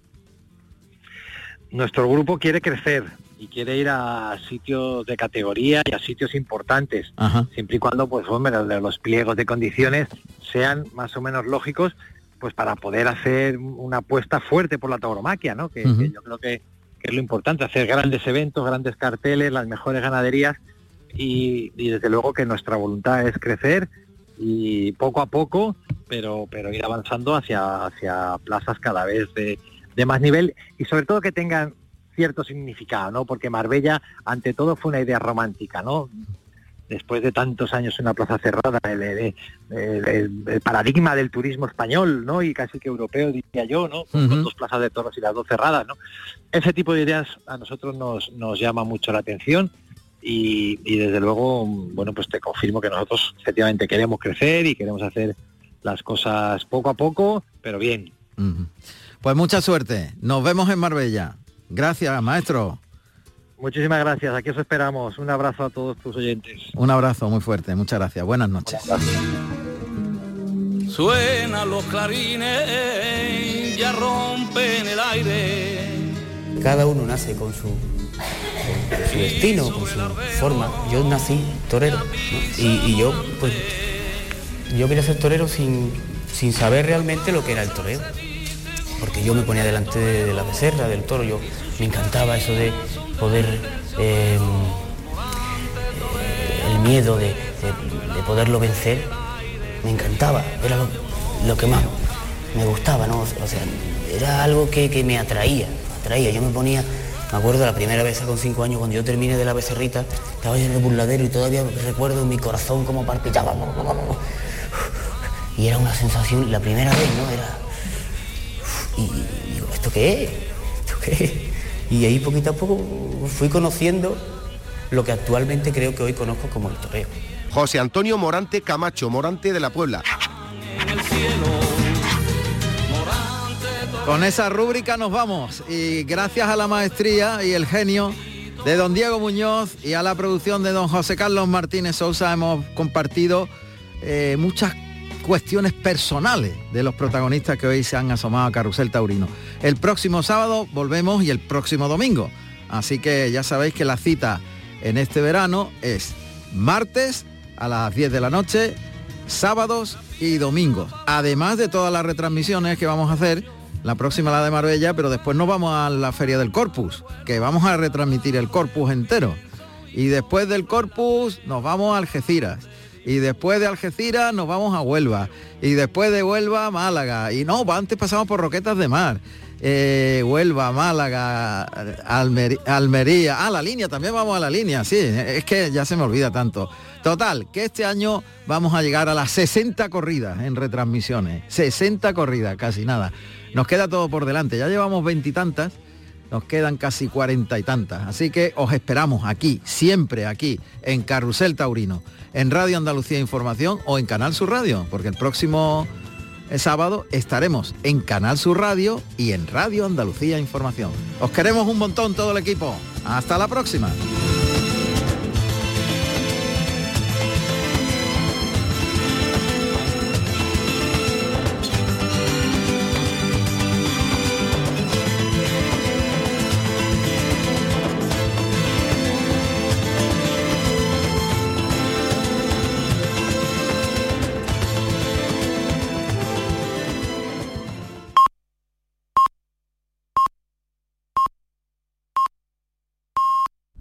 Nuestro grupo quiere crecer y quiere ir a sitios de categoría y a sitios importantes. Ajá. Siempre y cuando, pues, hombre, los pliegos de condiciones sean más o menos lógicos, pues para poder hacer una apuesta fuerte por la tauromaquia, ¿no? Que, uh-huh. que yo creo que, que es lo importante, hacer grandes eventos, grandes carteles, las mejores ganaderías y, y desde luego que nuestra voluntad es crecer y poco a poco, pero pero ir avanzando hacia, hacia plazas cada vez de, de más nivel y sobre todo que tengan cierto significado, ¿no? Porque Marbella, ante todo, fue una idea romántica, ¿no? Después de tantos años en una plaza cerrada, el, el, el, el paradigma del turismo español, ¿no? Y casi que europeo, diría yo, ¿no? Uh-huh. Con dos plazas de toros y las dos cerradas, ¿no? Ese tipo de ideas a nosotros nos, nos llama mucho la atención y, y desde luego, bueno, pues te confirmo que nosotros efectivamente queremos crecer y queremos hacer las cosas poco a poco, pero bien. Uh-huh. Pues mucha suerte. Nos vemos en Marbella. Gracias, maestro. Muchísimas gracias, aquí os esperamos. Un abrazo a todos tus oyentes. Un abrazo muy fuerte, muchas gracias. Buenas noches. Suenan los clarines, ya rompen el aire. Cada uno nace con su, con su destino, con su forma. Yo nací torero, ¿no? y, y yo, pues, yo quería ser torero sin, sin saber realmente lo que era el toreo. Porque yo me ponía delante de, de la becerra, del toro, yo me encantaba eso de poder, eh, el miedo de, de, de poderlo vencer, me encantaba, era lo, lo que más me gustaba, ¿no? O sea, era algo que, que me atraía, atraía, yo me ponía, me acuerdo la primera vez con cinco años, cuando yo terminé de la becerrita, estaba yo en el burladero y todavía recuerdo en mi corazón cómo palpitaba, y era una sensación, la primera vez, ¿no? Era... Y, y digo, ¿esto qué es? ¿Esto qué es? Y ahí poquito a poco fui conociendo lo que actualmente creo que hoy conozco como el toreo. José Antonio Morante Camacho, Morante de la Puebla. Con esa rúbrica nos vamos y gracias a la maestría y el genio de don Diego Muñoz y a la producción de don José Carlos Martínez Sousa hemos compartido eh, muchas cuestiones personales de los protagonistas que hoy se han asomado a Carrusel Taurino. El próximo sábado volvemos y el próximo domingo. Así que ya sabéis que la cita en este verano es martes a las diez de la noche, sábados y domingos. Además de todas las retransmisiones que vamos a hacer, la próxima la de Marbella, pero después nos vamos a la Feria del Corpus, que vamos a retransmitir el Corpus entero. Y después del Corpus nos vamos a Algeciras. Y después de Algeciras nos vamos a Huelva. Y después de Huelva, Málaga. Y no, antes pasamos por Roquetas de Mar. Eh, Huelva, Málaga, Almer, Almería. Ah, la línea, también vamos a la línea, sí. Es que ya se me olvida tanto. Total, que este año vamos a llegar a las sesenta corridas en retransmisiones. sesenta corridas, casi nada. Nos queda todo por delante. Ya llevamos veintitantas. nos quedan casi cuarenta y tantas. Así que os esperamos aquí, siempre aquí, en Carrusel Taurino, en Radio Andalucía Información o en Canal Sur Radio, porque el próximo sábado estaremos en Canal Sur Radio y en Radio Andalucía Información. Os queremos un montón todo el equipo. Hasta la próxima.